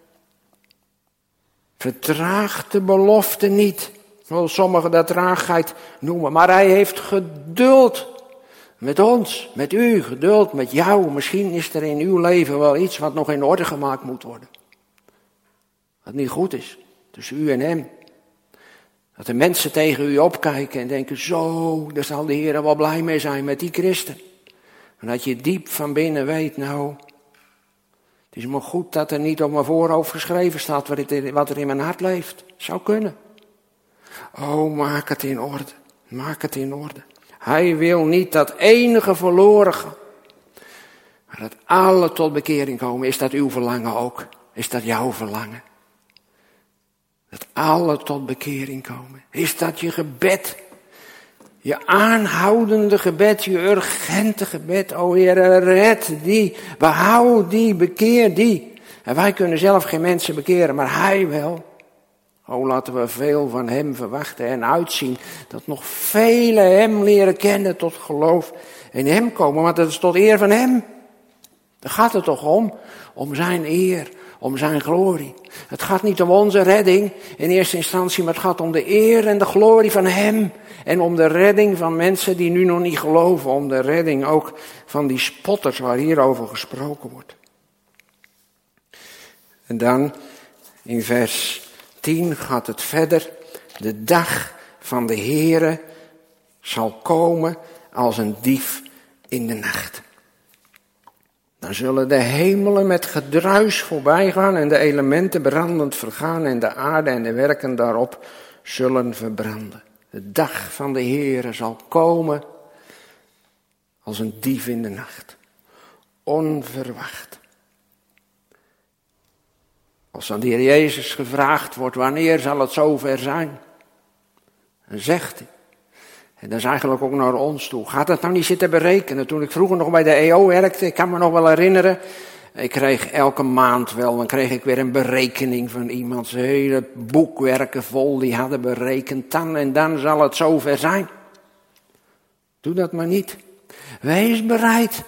vertraagt de belofte niet. Zoals sommigen dat traagheid noemen. Maar hij heeft geduld met ons, met u, geduld met jou. Misschien is er in uw leven wel iets wat nog in orde gemaakt moet worden. Wat niet goed is tussen u en hem. Dat de mensen tegen u opkijken en denken, zo, daar zal de Heer wel blij mee zijn met die christen. En dat je diep van binnen weet, nou, het is maar goed dat er niet op mijn voorhoofd geschreven staat wat er in mijn hart leeft. Zou kunnen. Oh, maak het in orde. Maak het in orde. Hij wil niet dat enige verloren gaat. Maar dat alle tot bekering komen. Is dat uw verlangen ook? Is dat jouw verlangen? Dat alle tot bekering komen. Is dat je gebed? Je aanhoudende gebed, je urgente gebed. O Heer, red die, behoud die, bekeer die. En wij kunnen zelf geen mensen bekeren, maar Hij wel. O, laten we veel van Hem verwachten en uitzien. Dat nog velen Hem leren kennen tot geloof in Hem komen. Want dat is tot eer van Hem. Daar gaat het toch om? Om Zijn eer, om Zijn glorie. Het gaat niet om onze redding in eerste instantie, maar het gaat om de eer en de glorie van Hem. En om de redding van mensen die nu nog niet geloven. Om de redding ook van die spotters waar hierover gesproken wordt. En dan in vers tien gaat het verder. De dag van de Heere zal komen als een dief in de nacht. Dan zullen de hemelen met gedruis voorbij gaan en de elementen brandend vergaan en de aarde en de werken daarop zullen verbranden. De dag van de Heere zal komen als een dief in de nacht. Onverwacht. Als aan de Heer Jezus gevraagd wordt, wanneer zal het zover zijn? Dan zegt hij. En dat is eigenlijk ook naar ons toe. Gaat het nou niet zitten berekenen? Toen ik vroeger nog bij de E O werkte, ik kan me nog wel herinneren. Ik kreeg elke maand wel, dan kreeg ik weer een berekening van iemand. Zijn hele boekwerken vol, die hadden berekend. Dan en dan zal het zover zijn. Doe dat maar niet. Wees bereid.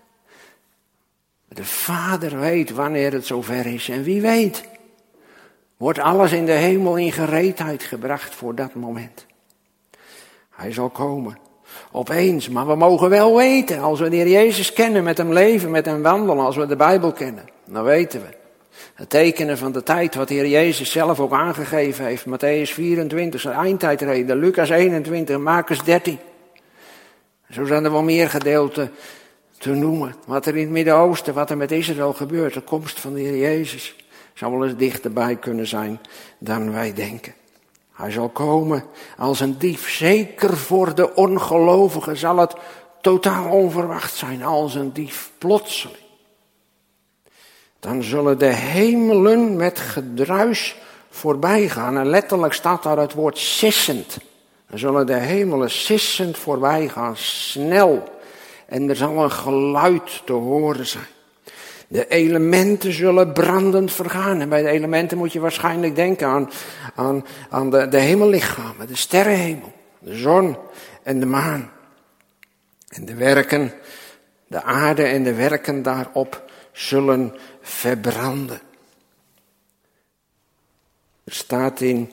De Vader weet wanneer het zover is. En wie weet, wordt alles in de hemel in gereedheid gebracht voor dat moment. Hij zal komen. Opeens, maar we mogen wel weten, als we de Heer Jezus kennen, met hem leven, met hem wandelen, als we de Bijbel kennen, dan weten we. Het tekenen van de tijd, wat de Heer Jezus zelf ook aangegeven heeft. Matthäus vierentwintig, zijn eindtijdreden, Lucas eenentwintig, Marcus dertien. Zo zijn er wel meer gedeelten te noemen. Wat er in het Midden-Oosten, wat er met Israël gebeurt, de komst van de Heer Jezus, zou wel eens dichterbij kunnen zijn dan wij denken. Hij zal komen als een dief. Zeker voor de ongelovigen zal het totaal onverwacht zijn. Als een dief, plotseling. Dan zullen de hemelen met gedruis voorbij gaan. En letterlijk staat daar het woord sissend. Dan zullen de hemelen sissend voorbij gaan, snel. En er zal een geluid te horen zijn. De elementen zullen brandend vergaan. En bij de elementen moet je waarschijnlijk denken aan, aan, aan de, de hemellichamen, de sterrenhemel, de zon en de maan. En de werken, de aarde en de werken daarop zullen verbranden. Er staat in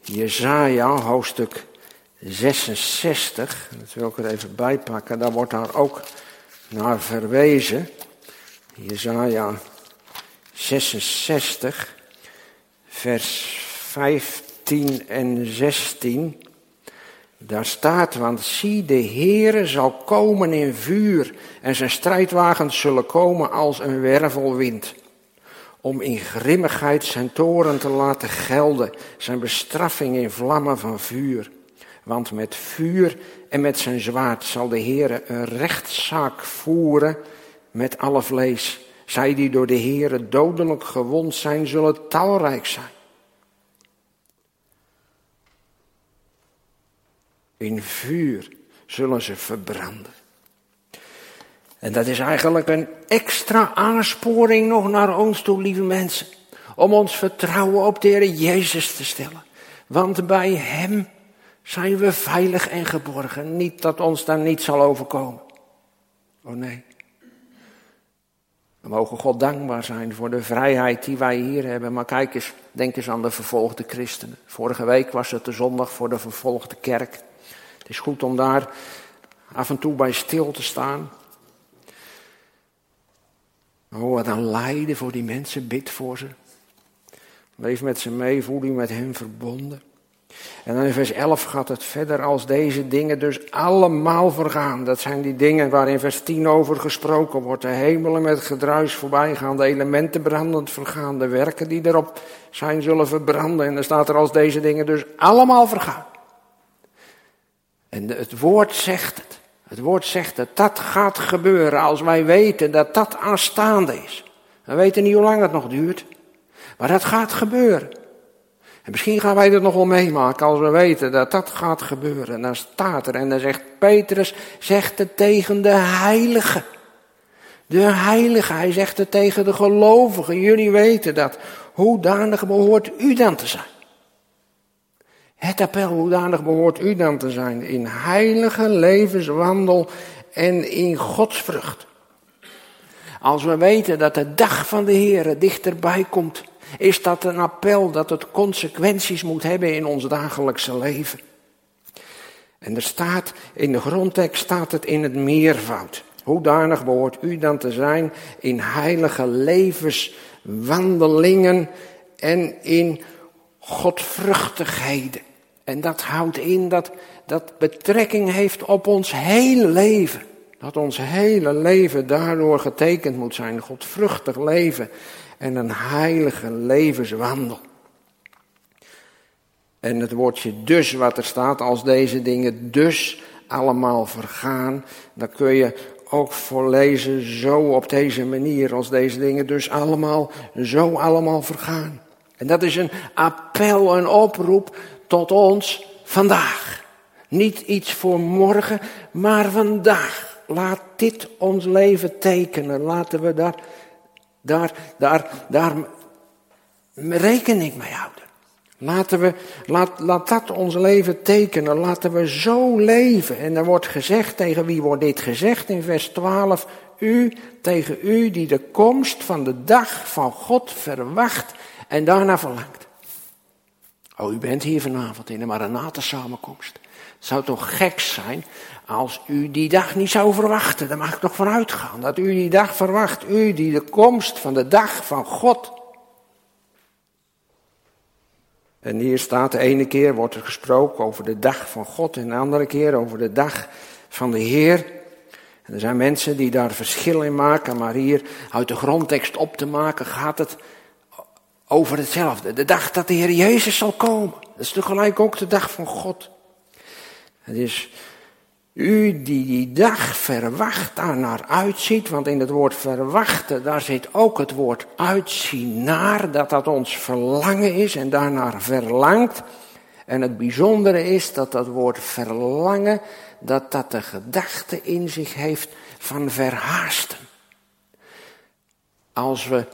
Jesaja, hoofdstuk zesenzestig, dat wil ik er even bij pakken, daar wordt daar ook naar verwezen. Jesaja zesenzestig, vers vijftien en zestien. Daar staat, want zie, de Heere zal komen in vuur en zijn strijdwagens zullen komen als een wervelwind. Om in grimmigheid zijn toren te laten gelden, zijn bestraffing in vlammen van vuur. Want met vuur en met zijn zwaard zal de Heere een rechtszaak voeren met alle vlees. Zij die door de Heere dodelijk gewond zijn, zullen talrijk zijn. In vuur zullen ze verbranden. En dat is eigenlijk een extra aansporing nog naar ons toe, lieve mensen. Om ons vertrouwen op de Heer Jezus te stellen. Want bij Hem zijn we veilig en geborgen. Niet dat ons daar niet zal overkomen. Oh nee. We mogen God dankbaar zijn voor de vrijheid die wij hier hebben. Maar kijk eens, denk eens aan de vervolgde christenen. Vorige week was het de zondag voor de vervolgde kerk. Het is goed om daar af en toe bij stil te staan. Oh, wat een lijden voor die mensen, bid voor ze. Leef met ze mee, voel u met hen verbonden. En dan in vers elf gaat het verder, als deze dingen dus allemaal vergaan. Dat zijn die dingen waar in vers tien over gesproken wordt. De hemelen met gedruis voorbij gaan, de elementen brandend vergaan, de werken die erop zijn zullen verbranden. En dan staat er, als deze dingen dus allemaal vergaan. En het woord zegt het. Het woord zegt dat dat gaat gebeuren als wij weten dat dat aanstaande is. We weten niet hoe lang het nog duurt, maar dat gaat gebeuren. En misschien gaan wij dat nog wel meemaken als we weten dat dat gaat gebeuren. En dan staat er, en dan zegt Petrus, zegt het tegen de heiligen. De heiligen, hij zegt het tegen de gelovigen. Jullie weten dat. Hoedanig behoort u dan te zijn? Het appel, hoedanig behoort u dan te zijn? In heilige levenswandel en in godsvrucht. Als we weten dat de dag van de Heer dichterbij komt, is dat een appel dat het consequenties moet hebben in ons dagelijkse leven. En er staat, in de grondtekst staat het in het meervoud. Hoedanig behoort u dan te zijn in heilige levenswandelingen en in godvruchtigheden. En dat houdt in dat dat betrekking heeft op ons hele leven. Dat ons hele leven daardoor getekend moet zijn. Godvruchtig leven en een heilige levenswandel. En het woordje dus wat er staat, als deze dingen dus allemaal vergaan, dan kun je ook voorlezen zo op deze manier, als deze dingen dus allemaal zo allemaal vergaan. En dat is een appel, een oproep tot ons vandaag. Niet iets voor morgen, maar vandaag. Laat dit ons leven tekenen. Laten we daar, daar, daar, daar rekening mee houden. Laten we, laat, laat dat ons leven tekenen. Laten we zo leven. En er wordt gezegd, tegen wie wordt dit gezegd in vers twaalf? U, tegen u die de komst van de dag van God verwacht en daarna verlangt. Oh, u bent hier vanavond in de Maranatha samenkomst. Het zou toch gek zijn als u die dag niet zou verwachten. Daar mag ik toch van uitgaan. Dat u die dag verwacht. U die de komst van de dag van God. En hier staat, de ene keer wordt er gesproken over de dag van God. En de andere keer over de dag van de Heer. En er zijn mensen die daar verschil in maken. Maar hier uit de grondtekst op te maken gaat het over hetzelfde. De dag dat de Heer Jezus zal komen. Dat is tegelijk ook de dag van God. Het is u die die dag verwacht, daar naar uitziet. Want in het woord verwachten, daar zit ook het woord uitzien naar. Dat dat ons verlangen is en daarnaar verlangt. En het bijzondere is dat dat woord verlangen, dat dat de gedachte in zich heeft van verhaasten. Als we,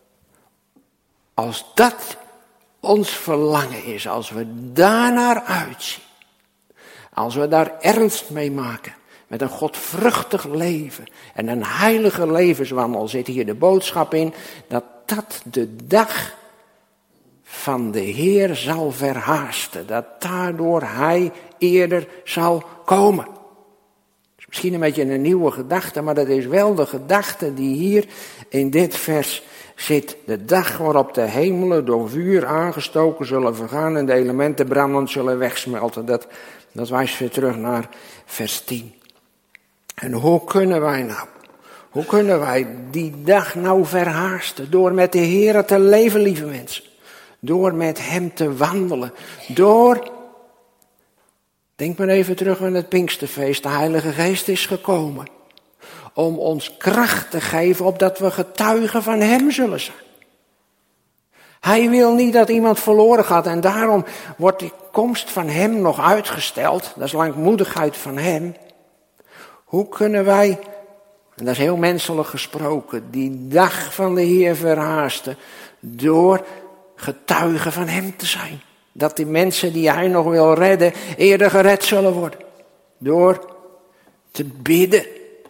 als dat ons verlangen is, als we daarnaar uitzien. Als we daar ernst mee maken, met een godvruchtig leven en een heilige levenswandel, zit hier de boodschap in, dat dat de dag van de Heer zal verhaasten. Dat daardoor hij eerder zal komen. Dat is misschien een beetje een nieuwe gedachte, maar dat is wel de gedachte die hier in dit vers zit. De dag waarop de hemelen door vuur aangestoken zullen vergaan en de elementen brandend zullen wegsmelten. Dat, dat wijst weer terug naar vers tien. En hoe kunnen wij nou, hoe kunnen wij die dag nou verhaasten? Door met de Heer te leven, lieve mensen. Door met hem te wandelen. Door, denk maar even terug aan het Pinksterfeest. De Heilige Geest is gekomen. Om ons kracht te geven opdat we getuigen van hem zullen zijn. Hij wil niet dat iemand verloren gaat en daarom wordt de komst van hem nog uitgesteld. Dat is langmoedigheid van hem. Hoe kunnen wij, en dat is heel menselijk gesproken, die dag van de Heer verhaasten door getuigen van hem te zijn. Dat die mensen die hij nog wil redden eerder gered zullen worden. Door te bidden.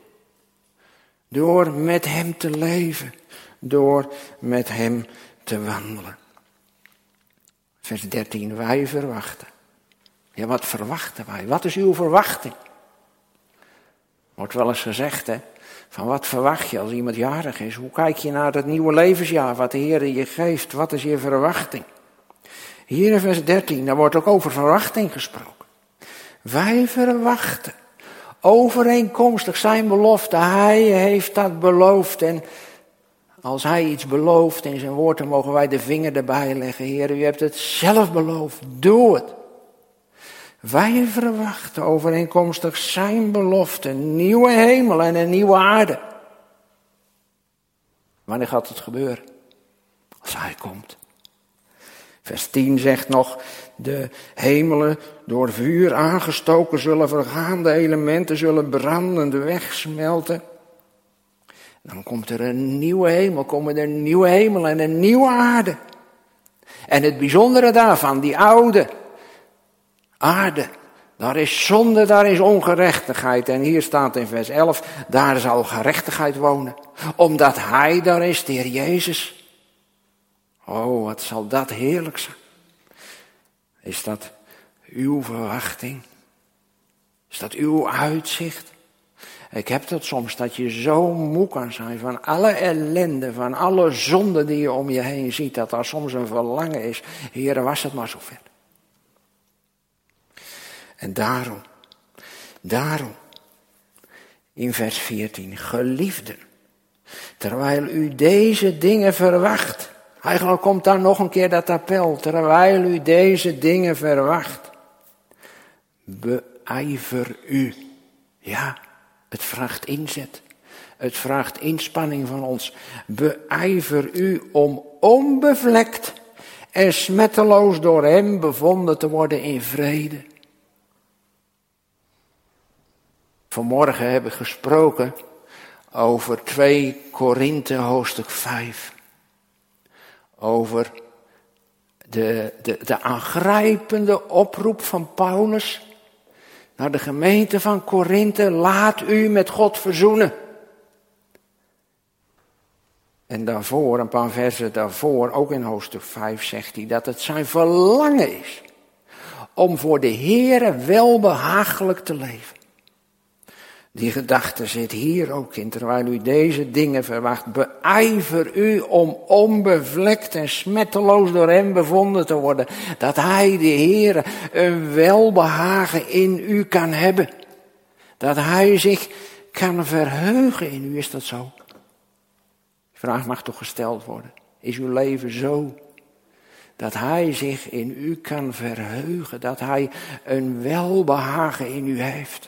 Door met hem te leven. Door met hem te wandelen. Vers dertien, wij verwachten. Ja, wat verwachten wij? Wat is uw verwachting? Wordt wel eens gezegd, hè. Van wat verwacht je als iemand jarig is? Hoe kijk je naar het nieuwe levensjaar wat de Heer je geeft? Wat is je verwachting? Hier in vers dertien, daar wordt ook over verwachting gesproken. Wij verwachten overeenkomstig zijn belofte. Hij heeft dat beloofd. En als hij iets belooft in zijn woord, dan mogen wij de vinger erbij leggen. Heer, u hebt het zelf beloofd. Doe het. Wij verwachten overeenkomstig zijn belofte een nieuwe hemel en een nieuwe aarde. Wanneer gaat het gebeuren? Als hij komt. Vers tien zegt nog, de hemelen door vuur aangestoken zullen vergaan, de elementen zullen brandend wegsmelten. Dan komt er een nieuwe hemel, komen er een nieuwe hemel en een nieuwe aarde. En het bijzondere daarvan, die oude aarde, daar is zonde, daar is ongerechtigheid. En hier staat in vers elf, daar zal gerechtigheid wonen. Omdat hij daar is, de Heer Jezus. Oh, wat zal dat heerlijk zijn. Is dat uw verwachting? Is dat uw uitzicht? Ik heb dat soms, dat je zo moe kan zijn van alle ellende, van alle zonde die je om je heen ziet, dat daar soms een verlangen is. Heere, was het maar zover. En daarom, daarom, in vers veertien, geliefden, terwijl u deze dingen verwacht. Eigenlijk komt daar nog een keer dat appel, terwijl u deze dingen verwacht. Beijver u. Ja, het vraagt inzet. Het vraagt inspanning van ons. Beijver u om onbevlekt en smetteloos door hem bevonden te worden in vrede. Vanmorgen heb ik gesproken over twee Korinthe hoofdstuk vijf. Over de, de, de aangrijpende oproep van Paulus naar de gemeente van Korinthe. Laat u met God verzoenen. En daarvoor, een paar versen daarvoor, ook in hoofdstuk vijf, zegt hij dat het zijn verlangen is om voor de Heere welbehagelijk te leven. Die gedachte zit hier ook in, terwijl u deze dingen verwacht. Beijver u om onbevlekt en smetteloos door hem bevonden te worden. Dat hij, de Heere, een welbehagen in u kan hebben. Dat hij zich kan verheugen in u. Is dat zo? Die vraag mag toch gesteld worden. Is uw leven zo? Dat hij zich in u kan verheugen. Dat hij een welbehagen in u heeft.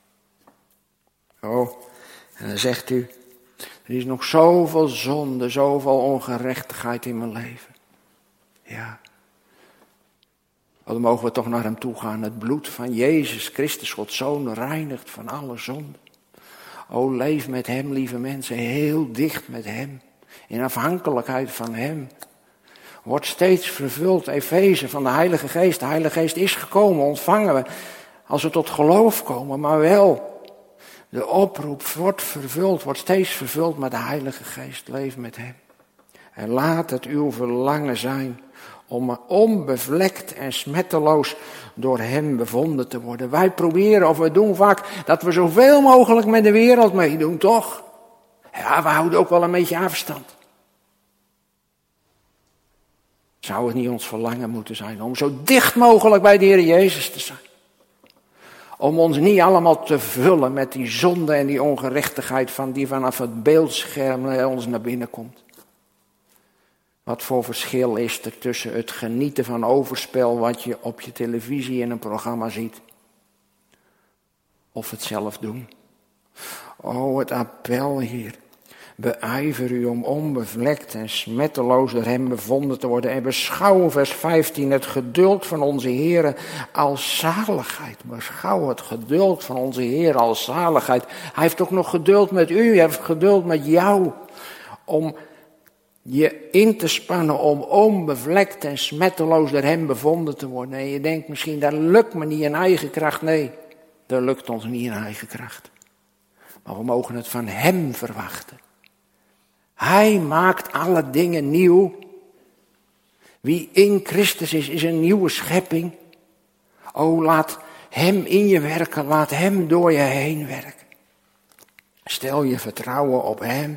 Oh, en dan zegt u, er is nog zoveel zonde, zoveel ongerechtigheid in mijn leven. Ja. Dan mogen we toch naar hem toe gaan. Het bloed van Jezus Christus, Gods Zoon, reinigt van alle zonde. O, leef met hem, lieve mensen, heel dicht met hem. In afhankelijkheid van hem. Wordt steeds vervuld, Efeze, van de Heilige Geest. De Heilige Geest is gekomen, ontvangen we als we tot geloof komen, maar wel. De oproep wordt vervuld, wordt steeds vervuld met de Heilige Geest. Leef met hem. En laat het uw verlangen zijn om onbevlekt en smetteloos door hem bevonden te worden. Wij proberen, of we doen vaak, dat we zoveel mogelijk met de wereld meedoen, toch? Ja, we houden ook wel een beetje afstand. Zou het niet ons verlangen moeten zijn om zo dicht mogelijk bij de Heer Jezus te zijn? Om ons niet allemaal te vullen met die zonde en die ongerechtigheid van die vanaf het beeldscherm naar ons naar binnen komt. Wat voor verschil is er tussen het genieten van overspel wat je op je televisie in een programma ziet, of het zelf doen? O, het appel hier. Beijver u om onbevlekt en smetteloos door hem bevonden te worden. En beschouw, vers vijftien, het geduld van onze Heer als zaligheid. Beschouw het geduld van onze Heer als zaligheid. Hij heeft ook nog geduld met u, hij heeft geduld met jou. Om je in te spannen om onbevlekt en smetteloos door hem bevonden te worden. En je denkt misschien, dat lukt me niet in eigen kracht. Nee, dat lukt ons niet in eigen kracht. Maar we mogen het van hem verwachten. Hij maakt alle dingen nieuw. Wie in Christus is, is een nieuwe schepping. O, laat hem in je werken, laat hem door je heen werken. Stel je vertrouwen op hem.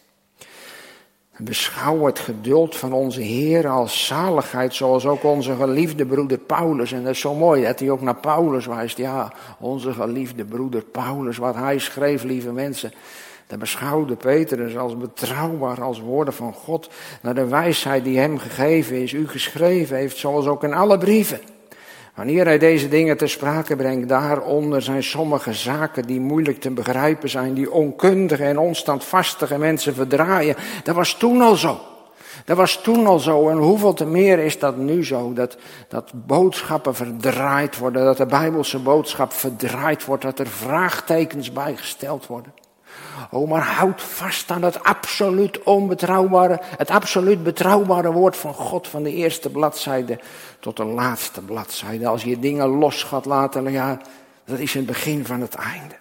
Beschouw het geduld van onze Heer als zaligheid, zoals ook onze geliefde broeder Paulus. En dat is zo mooi dat hij ook naar Paulus wijst. Ja, onze geliefde broeder Paulus, wat hij schreef, lieve mensen. Dat beschouwde Petrus als betrouwbaar, als woorden van God. Naar de wijsheid die hem gegeven is, u geschreven heeft, zoals ook in alle brieven. Wanneer hij deze dingen ter sprake brengt, daaronder zijn sommige zaken die moeilijk te begrijpen zijn, die onkundige en onstandvastige mensen verdraaien. Dat was toen al zo. Dat was toen al zo. En hoeveel te meer is dat nu zo, dat, dat boodschappen verdraaid worden, dat de Bijbelse boodschap verdraaid wordt, dat er vraagtekens bijgesteld worden. Oh, maar houd vast aan het absoluut onbetrouwbare, het absoluut betrouwbare woord van God, van de eerste bladzijde tot de laatste bladzijde. Als je dingen los gaat laten, ja, dat is het begin van het einde.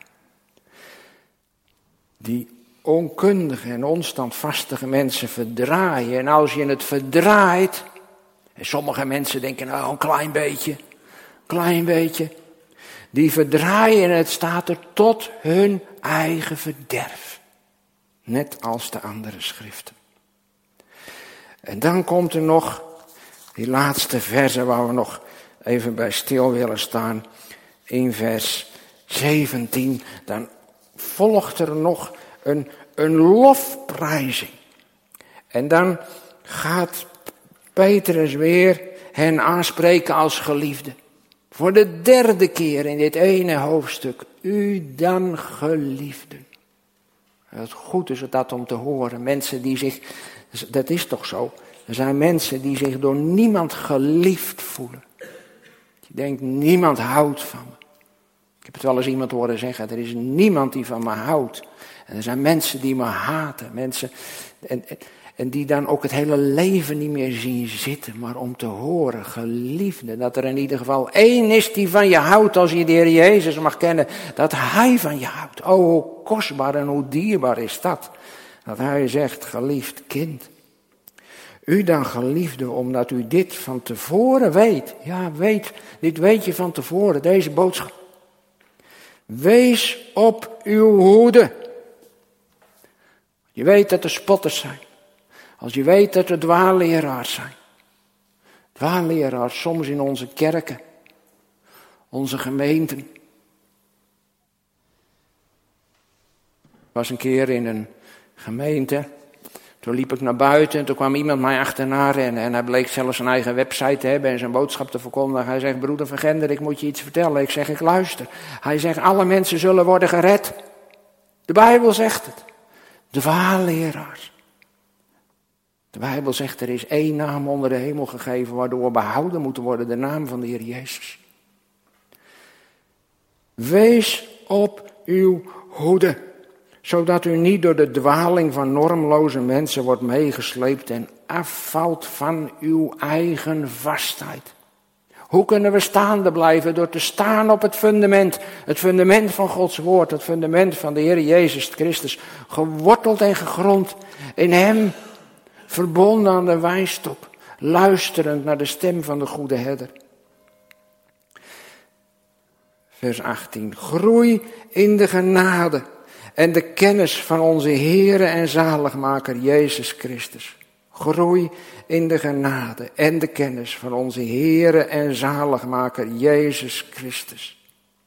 Die onkundige en onstandvastige mensen verdraaien. En als je het verdraait, en sommige mensen denken, nou, een klein beetje, klein beetje. Die verdraaien, en het staat er, tot hun eigen verderf. Net als de andere schriften. En dan komt er nog die laatste verse waar we nog even bij stil willen staan. In vers zeventien. Dan volgt er nog een, een lofprijzing. En dan gaat Petrus weer hen aanspreken als geliefden. Voor de derde keer in dit ene hoofdstuk. U dan geliefden. Het goed is dat om te horen. Mensen die zich, dat is toch zo. Er zijn mensen die zich door niemand geliefd voelen. Die denkt, niemand houdt van me. Ik heb het wel eens iemand horen zeggen, er is niemand die van me houdt. En er zijn mensen die me haten. Mensen, en, en, en die dan ook het hele leven niet meer zien zitten. Maar om te horen, geliefde, dat er in ieder geval één is die van je houdt als je de Heer Jezus mag kennen. Dat Hij van je houdt. Oh, hoe kostbaar en hoe dierbaar is dat. Dat Hij zegt, geliefd kind. U dan geliefde, omdat u dit van tevoren weet. Ja, weet, dit weet je van tevoren, deze boodschap. Wees op uw hoede. Je weet dat er spotters zijn. Als je weet dat er dwaalleraars zijn. Dwaalleraars soms in onze kerken. Onze gemeenten. Ik was een keer in een gemeente. Toen liep ik naar buiten en toen kwam iemand mij achterna en, en hij bleek zelfs een eigen website te hebben en zijn boodschap te verkondigen. Hij zegt, broeder Van Gender, ik moet je iets vertellen. Ik zeg, ik luister. Hij zegt, alle mensen zullen worden gered. De Bijbel zegt het. Dwaalleraars. De Bijbel zegt, er is één naam onder de hemel gegeven waardoor we behouden moeten worden, de naam van de Heer Jezus. Wees op uw hoede, zodat u niet door de dwaling van normloze mensen wordt meegesleept en afvalt van uw eigen vastheid. Hoe kunnen we staande blijven? Door te staan op het fundament. Het fundament van Gods woord. Het fundament van de Heer Jezus Christus. Geworteld en gegrond in Hem. Verbonden aan de wijnstok. luisterend naar de stem van de goede herder. Vers achttien. Groei in de genade en de kennis van onze Heere en zaligmaker Jezus Christus. Groei in de genade en de kennis van onze Heere en zaligmaker Jezus Christus.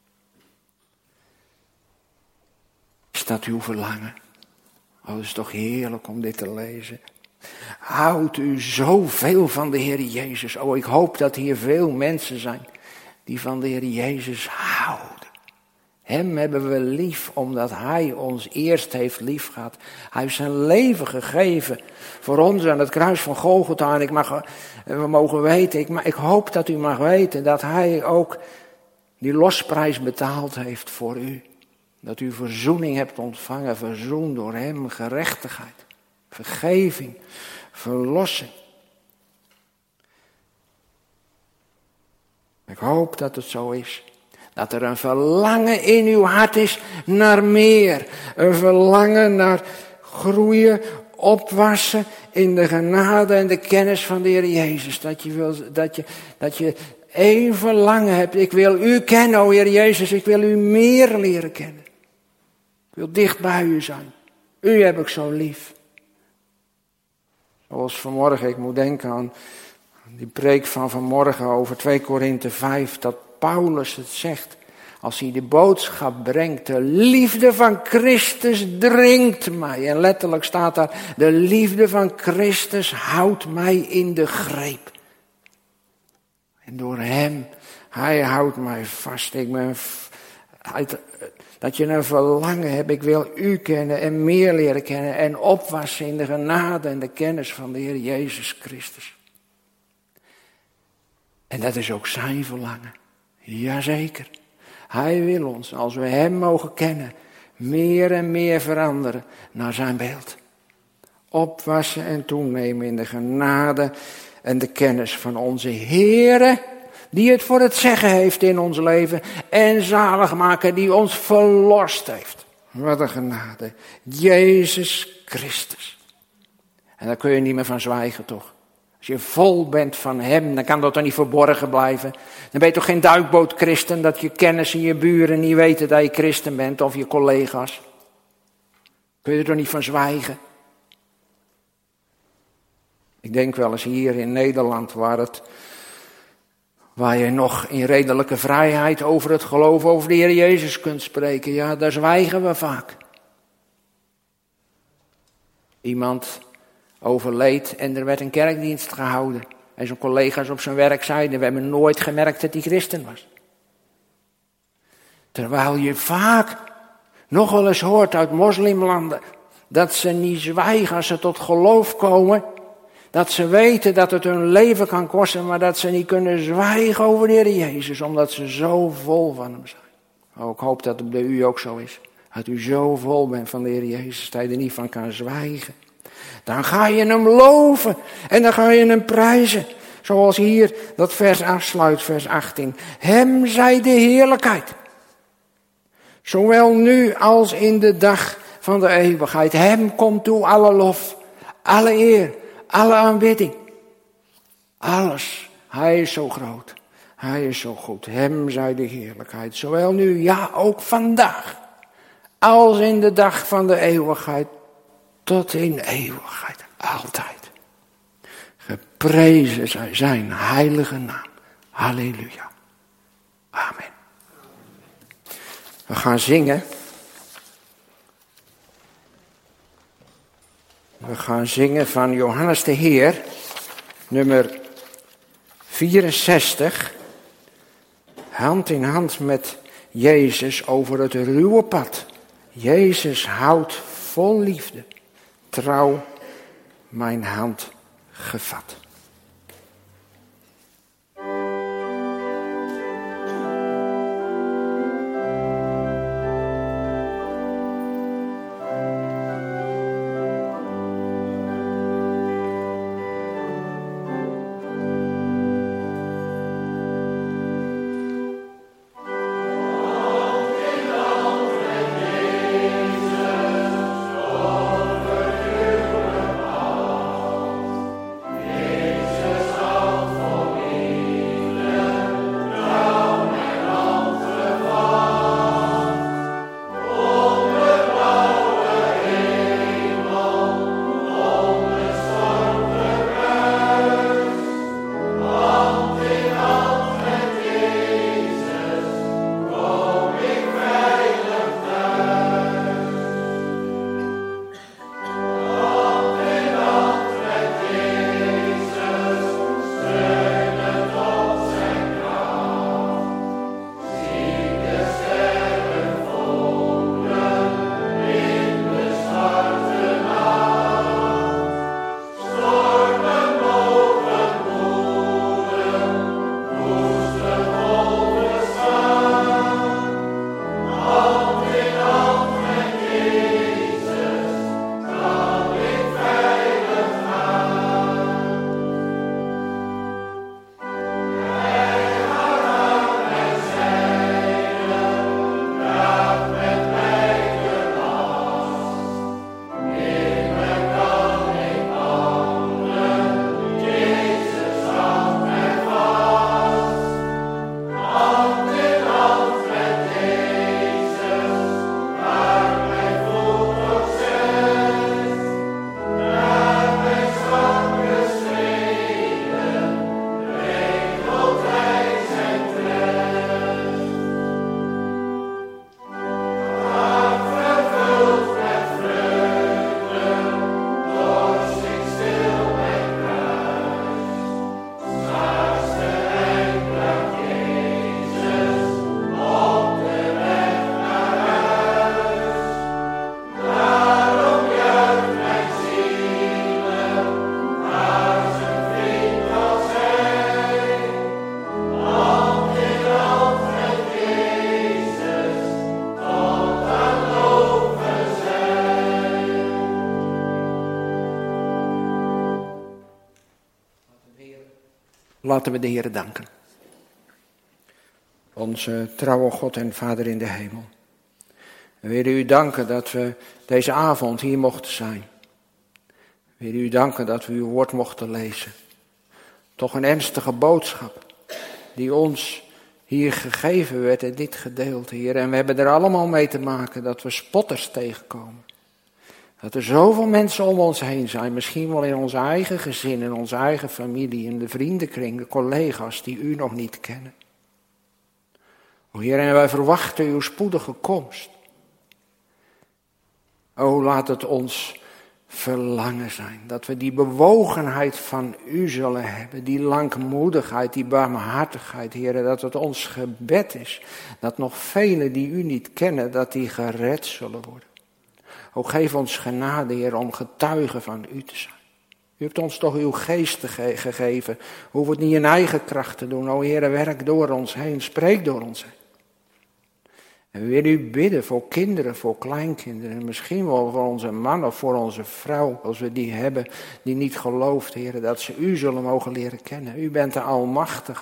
Is dat uw verlangen? Oh, het is toch heerlijk om dit te lezen. Houdt u zoveel van de Heer Jezus? Oh, ik hoop dat hier veel mensen zijn die van de Heer Jezus houden. Hem hebben we lief omdat Hij ons eerst heeft lief gehad. Hij heeft zijn leven gegeven voor ons aan het kruis van Golgotha. En ik mag, we mogen weten, ik, ik hoop dat u mag weten dat Hij ook die losprijs betaald heeft voor u. Dat u verzoening hebt ontvangen, verzoend door Hem, gerechtigheid, vergeving, verlossing. Ik hoop dat het zo is. Dat er een verlangen in uw hart is naar meer. Een verlangen naar groeien, opwassen in de genade en de kennis van de Heer Jezus. Dat je, wil, dat je, dat je één verlangen hebt. Ik wil u kennen, o Heer Jezus. Ik wil u meer leren kennen. Ik wil dicht bij u zijn. U heb ik zo lief. Zoals vanmorgen, ik moet denken aan die preek van vanmorgen over twee Korinthe vijf. Dat Paulus het zegt, als hij de boodschap brengt, de liefde van Christus dringt mij. En letterlijk staat daar, de liefde van Christus houdt mij in de greep. En door hem, hij houdt mij vast. Ik ben, dat je een verlangen hebt, ik wil u kennen en meer leren kennen en opwassen in de genade en de kennis van de Heer Jezus Christus. En dat is ook zijn verlangen. Jazeker. Hij wil ons, als we hem mogen kennen, meer en meer veranderen naar zijn beeld. Opwassen en toenemen in de genade en de kennis van onze Heere, die het voor het zeggen heeft in ons leven, en zaligmaker die ons verlost heeft. Wat een genade. Jezus Christus. En daar kun je niet meer van zwijgen, toch? Als je vol bent van hem, dan kan dat toch niet verborgen blijven. Dan ben je toch geen duikboot-christen, dat je kennis en je buren niet weten dat je christen bent, of je collega's. Kun je er toch niet van zwijgen? Ik denk wel eens hier in Nederland, waar, het, waar je nog in redelijke vrijheid over het geloof over de Heer Jezus kunt spreken. Ja, daar zwijgen we vaak. Iemand overleed en er werd een kerkdienst gehouden. En zijn collega's op zijn werk zeiden, we hebben nooit gemerkt dat hij christen was. Terwijl je vaak nog wel eens hoort uit moslimlanden, dat ze niet zwijgen als ze tot geloof komen. Dat ze weten dat het hun leven kan kosten, maar dat ze niet kunnen zwijgen over de Heer Jezus, omdat ze zo vol van hem zijn. Oh, ik hoop dat het bij u ook zo is. Dat u zo vol bent van de Heer Jezus, dat je er niet van kan zwijgen. Dan ga je hem loven en dan ga je hem prijzen. Zoals hier dat vers afsluit, vers achttien. Hem zij de heerlijkheid. Zowel nu als in de dag van de eeuwigheid. Hem komt toe alle lof, alle eer, alle aanbidding. Alles. Hij is zo groot. Hij is zo goed. Hem zij de heerlijkheid. Zowel nu, ja ook vandaag. Als in de dag van de eeuwigheid. Tot in eeuwigheid. Altijd. Geprezen zij zijn heilige naam. Halleluja. Amen. We gaan zingen. We gaan zingen van Johannes de Heer. Nummer vierenzestig. Hand in hand met Jezus over het ruwe pad. Jezus houdt vol liefde. Trouw mijn hand gevat. Yeah. Laten we de Heer danken. Onze trouwe God en Vader in de hemel. We willen u danken dat we deze avond hier mochten zijn. We willen u danken dat we uw woord mochten lezen. Toch een ernstige boodschap die ons hier gegeven werd en dit gedeeld, Heer. En we hebben er allemaal mee te maken dat we spotters tegenkomen. Dat er zoveel mensen om ons heen zijn, misschien wel in ons eigen gezin, in onze eigen familie, in de vriendenkring, de collega's die u nog niet kennen. O Heer, en wij verwachten uw spoedige komst. O, laat het ons verlangen zijn, dat we die bewogenheid van u zullen hebben, die langmoedigheid, die barmhartigheid, Heer, dat het ons gebed is, dat nog velen die u niet kennen, dat die gered zullen worden. O, geef ons genade, Heer, om getuigen van u te zijn. U hebt ons toch uw geest ge- gegeven. We hoeven het niet in eigen kracht te doen. O, Heer, werk door ons heen, spreek door ons heen. En we willen u bidden voor kinderen, voor kleinkinderen. En misschien wel voor onze man of voor onze vrouw, als we die hebben, die niet gelooft, Heer, dat ze u zullen mogen leren kennen. U bent de Almachtige.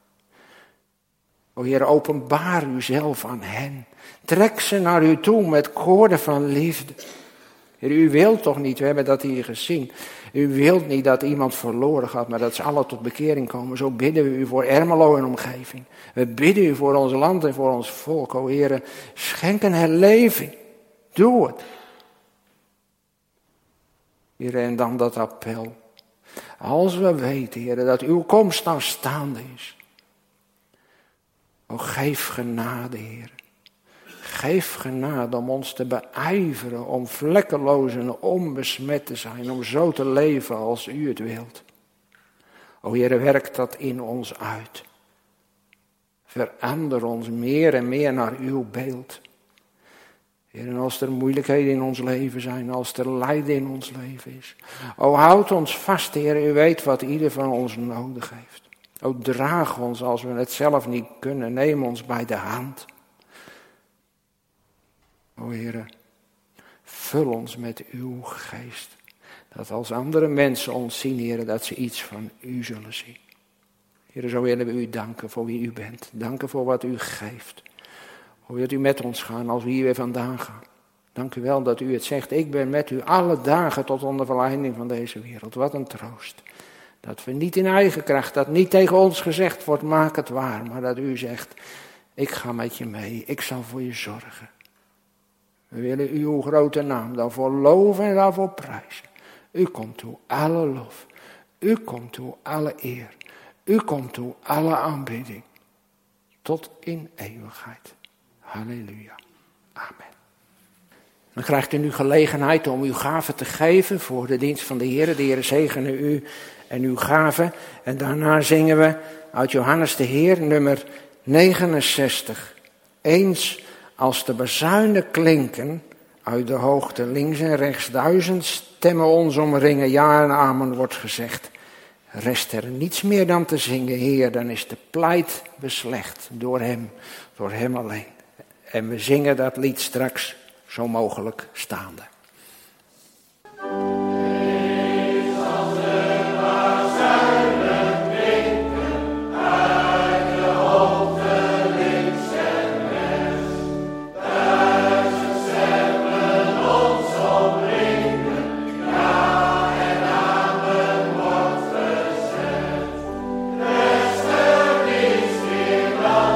O Heer, openbaar uzelf aan hen. Trek ze naar u toe met koorden van liefde. Heer, u wilt toch niet, we hebben dat hier gezien. U wilt niet dat iemand verloren gaat, maar dat ze alle tot bekering komen. Zo bidden we u voor Ermelo en omgeving. We bidden u voor ons land en voor ons volk. O Heer, schenk een herleving. Doe het. Heer, en dan dat appel. Als we weten, Heer, dat uw komst aanstaande is. O, geef genade, Heer. Geef genade om ons te beijveren, om vlekkeloos en onbesmet te zijn, om zo te leven als u het wilt. O Heer, werk dat in ons uit. Verander ons meer en meer naar uw beeld. Heer, en als er moeilijkheden in ons leven zijn, als er lijden in ons leven is. O, houd ons vast, Heer, u weet wat ieder van ons nodig heeft. O, draag ons als we het zelf niet kunnen, neem ons bij de hand. O Heere, vul ons met uw geest. Dat als andere mensen ons zien, Heere, dat ze iets van u zullen zien. Heere, zo willen we u danken voor wie u bent. Danken voor wat u geeft. Hoe wilt u met ons gaan als we hier weer vandaan gaan. Dank u wel dat u het zegt. Ik ben met u alle dagen tot onder verleiding van deze wereld. Wat een troost. Dat we niet in eigen kracht, dat niet tegen ons gezegd wordt, maak het waar. Maar dat u zegt, ik ga met je mee. Ik zal voor je zorgen. We willen uw grote naam daarvoor loven en daarvoor prijzen. U komt toe alle lof. U komt toe alle eer. U komt toe alle aanbidding. Tot in eeuwigheid. Halleluja. Amen. Dan krijgt u nu gelegenheid om uw gave te geven voor de dienst van de Heer. De Heer zegene u en uw gave. En daarna zingen we uit Johannes de Heer nummer negenenzestig. Eens als de bazuinen klinken uit de hoogte links en rechts, duizend stemmen ons omringen, ja en amen wordt gezegd. Rest er niets meer dan te zingen, Heer, dan is de pleit beslecht door hem, door hem alleen. En we zingen dat lied straks zo mogelijk staande.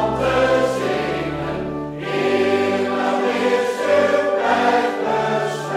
Straks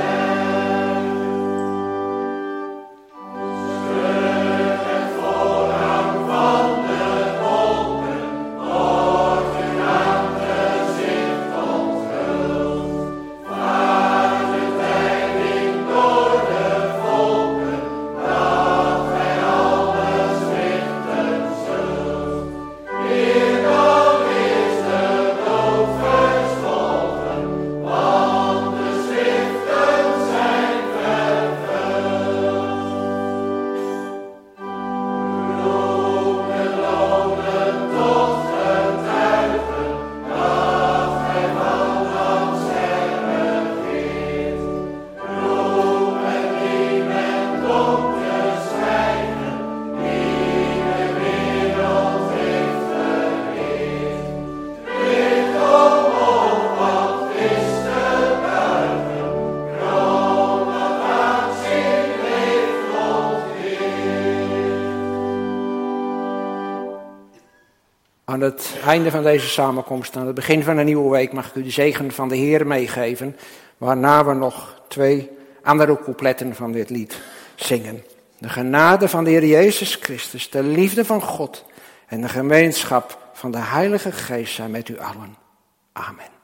aan het einde van deze samenkomst, aan het begin van een nieuwe week, mag ik u de zegen van de Heer meegeven, waarna we nog twee andere coupletten van dit lied zingen. De genade van de Heer Jezus Christus, de liefde van God en de gemeenschap van de Heilige Geest zijn met u allen. Amen.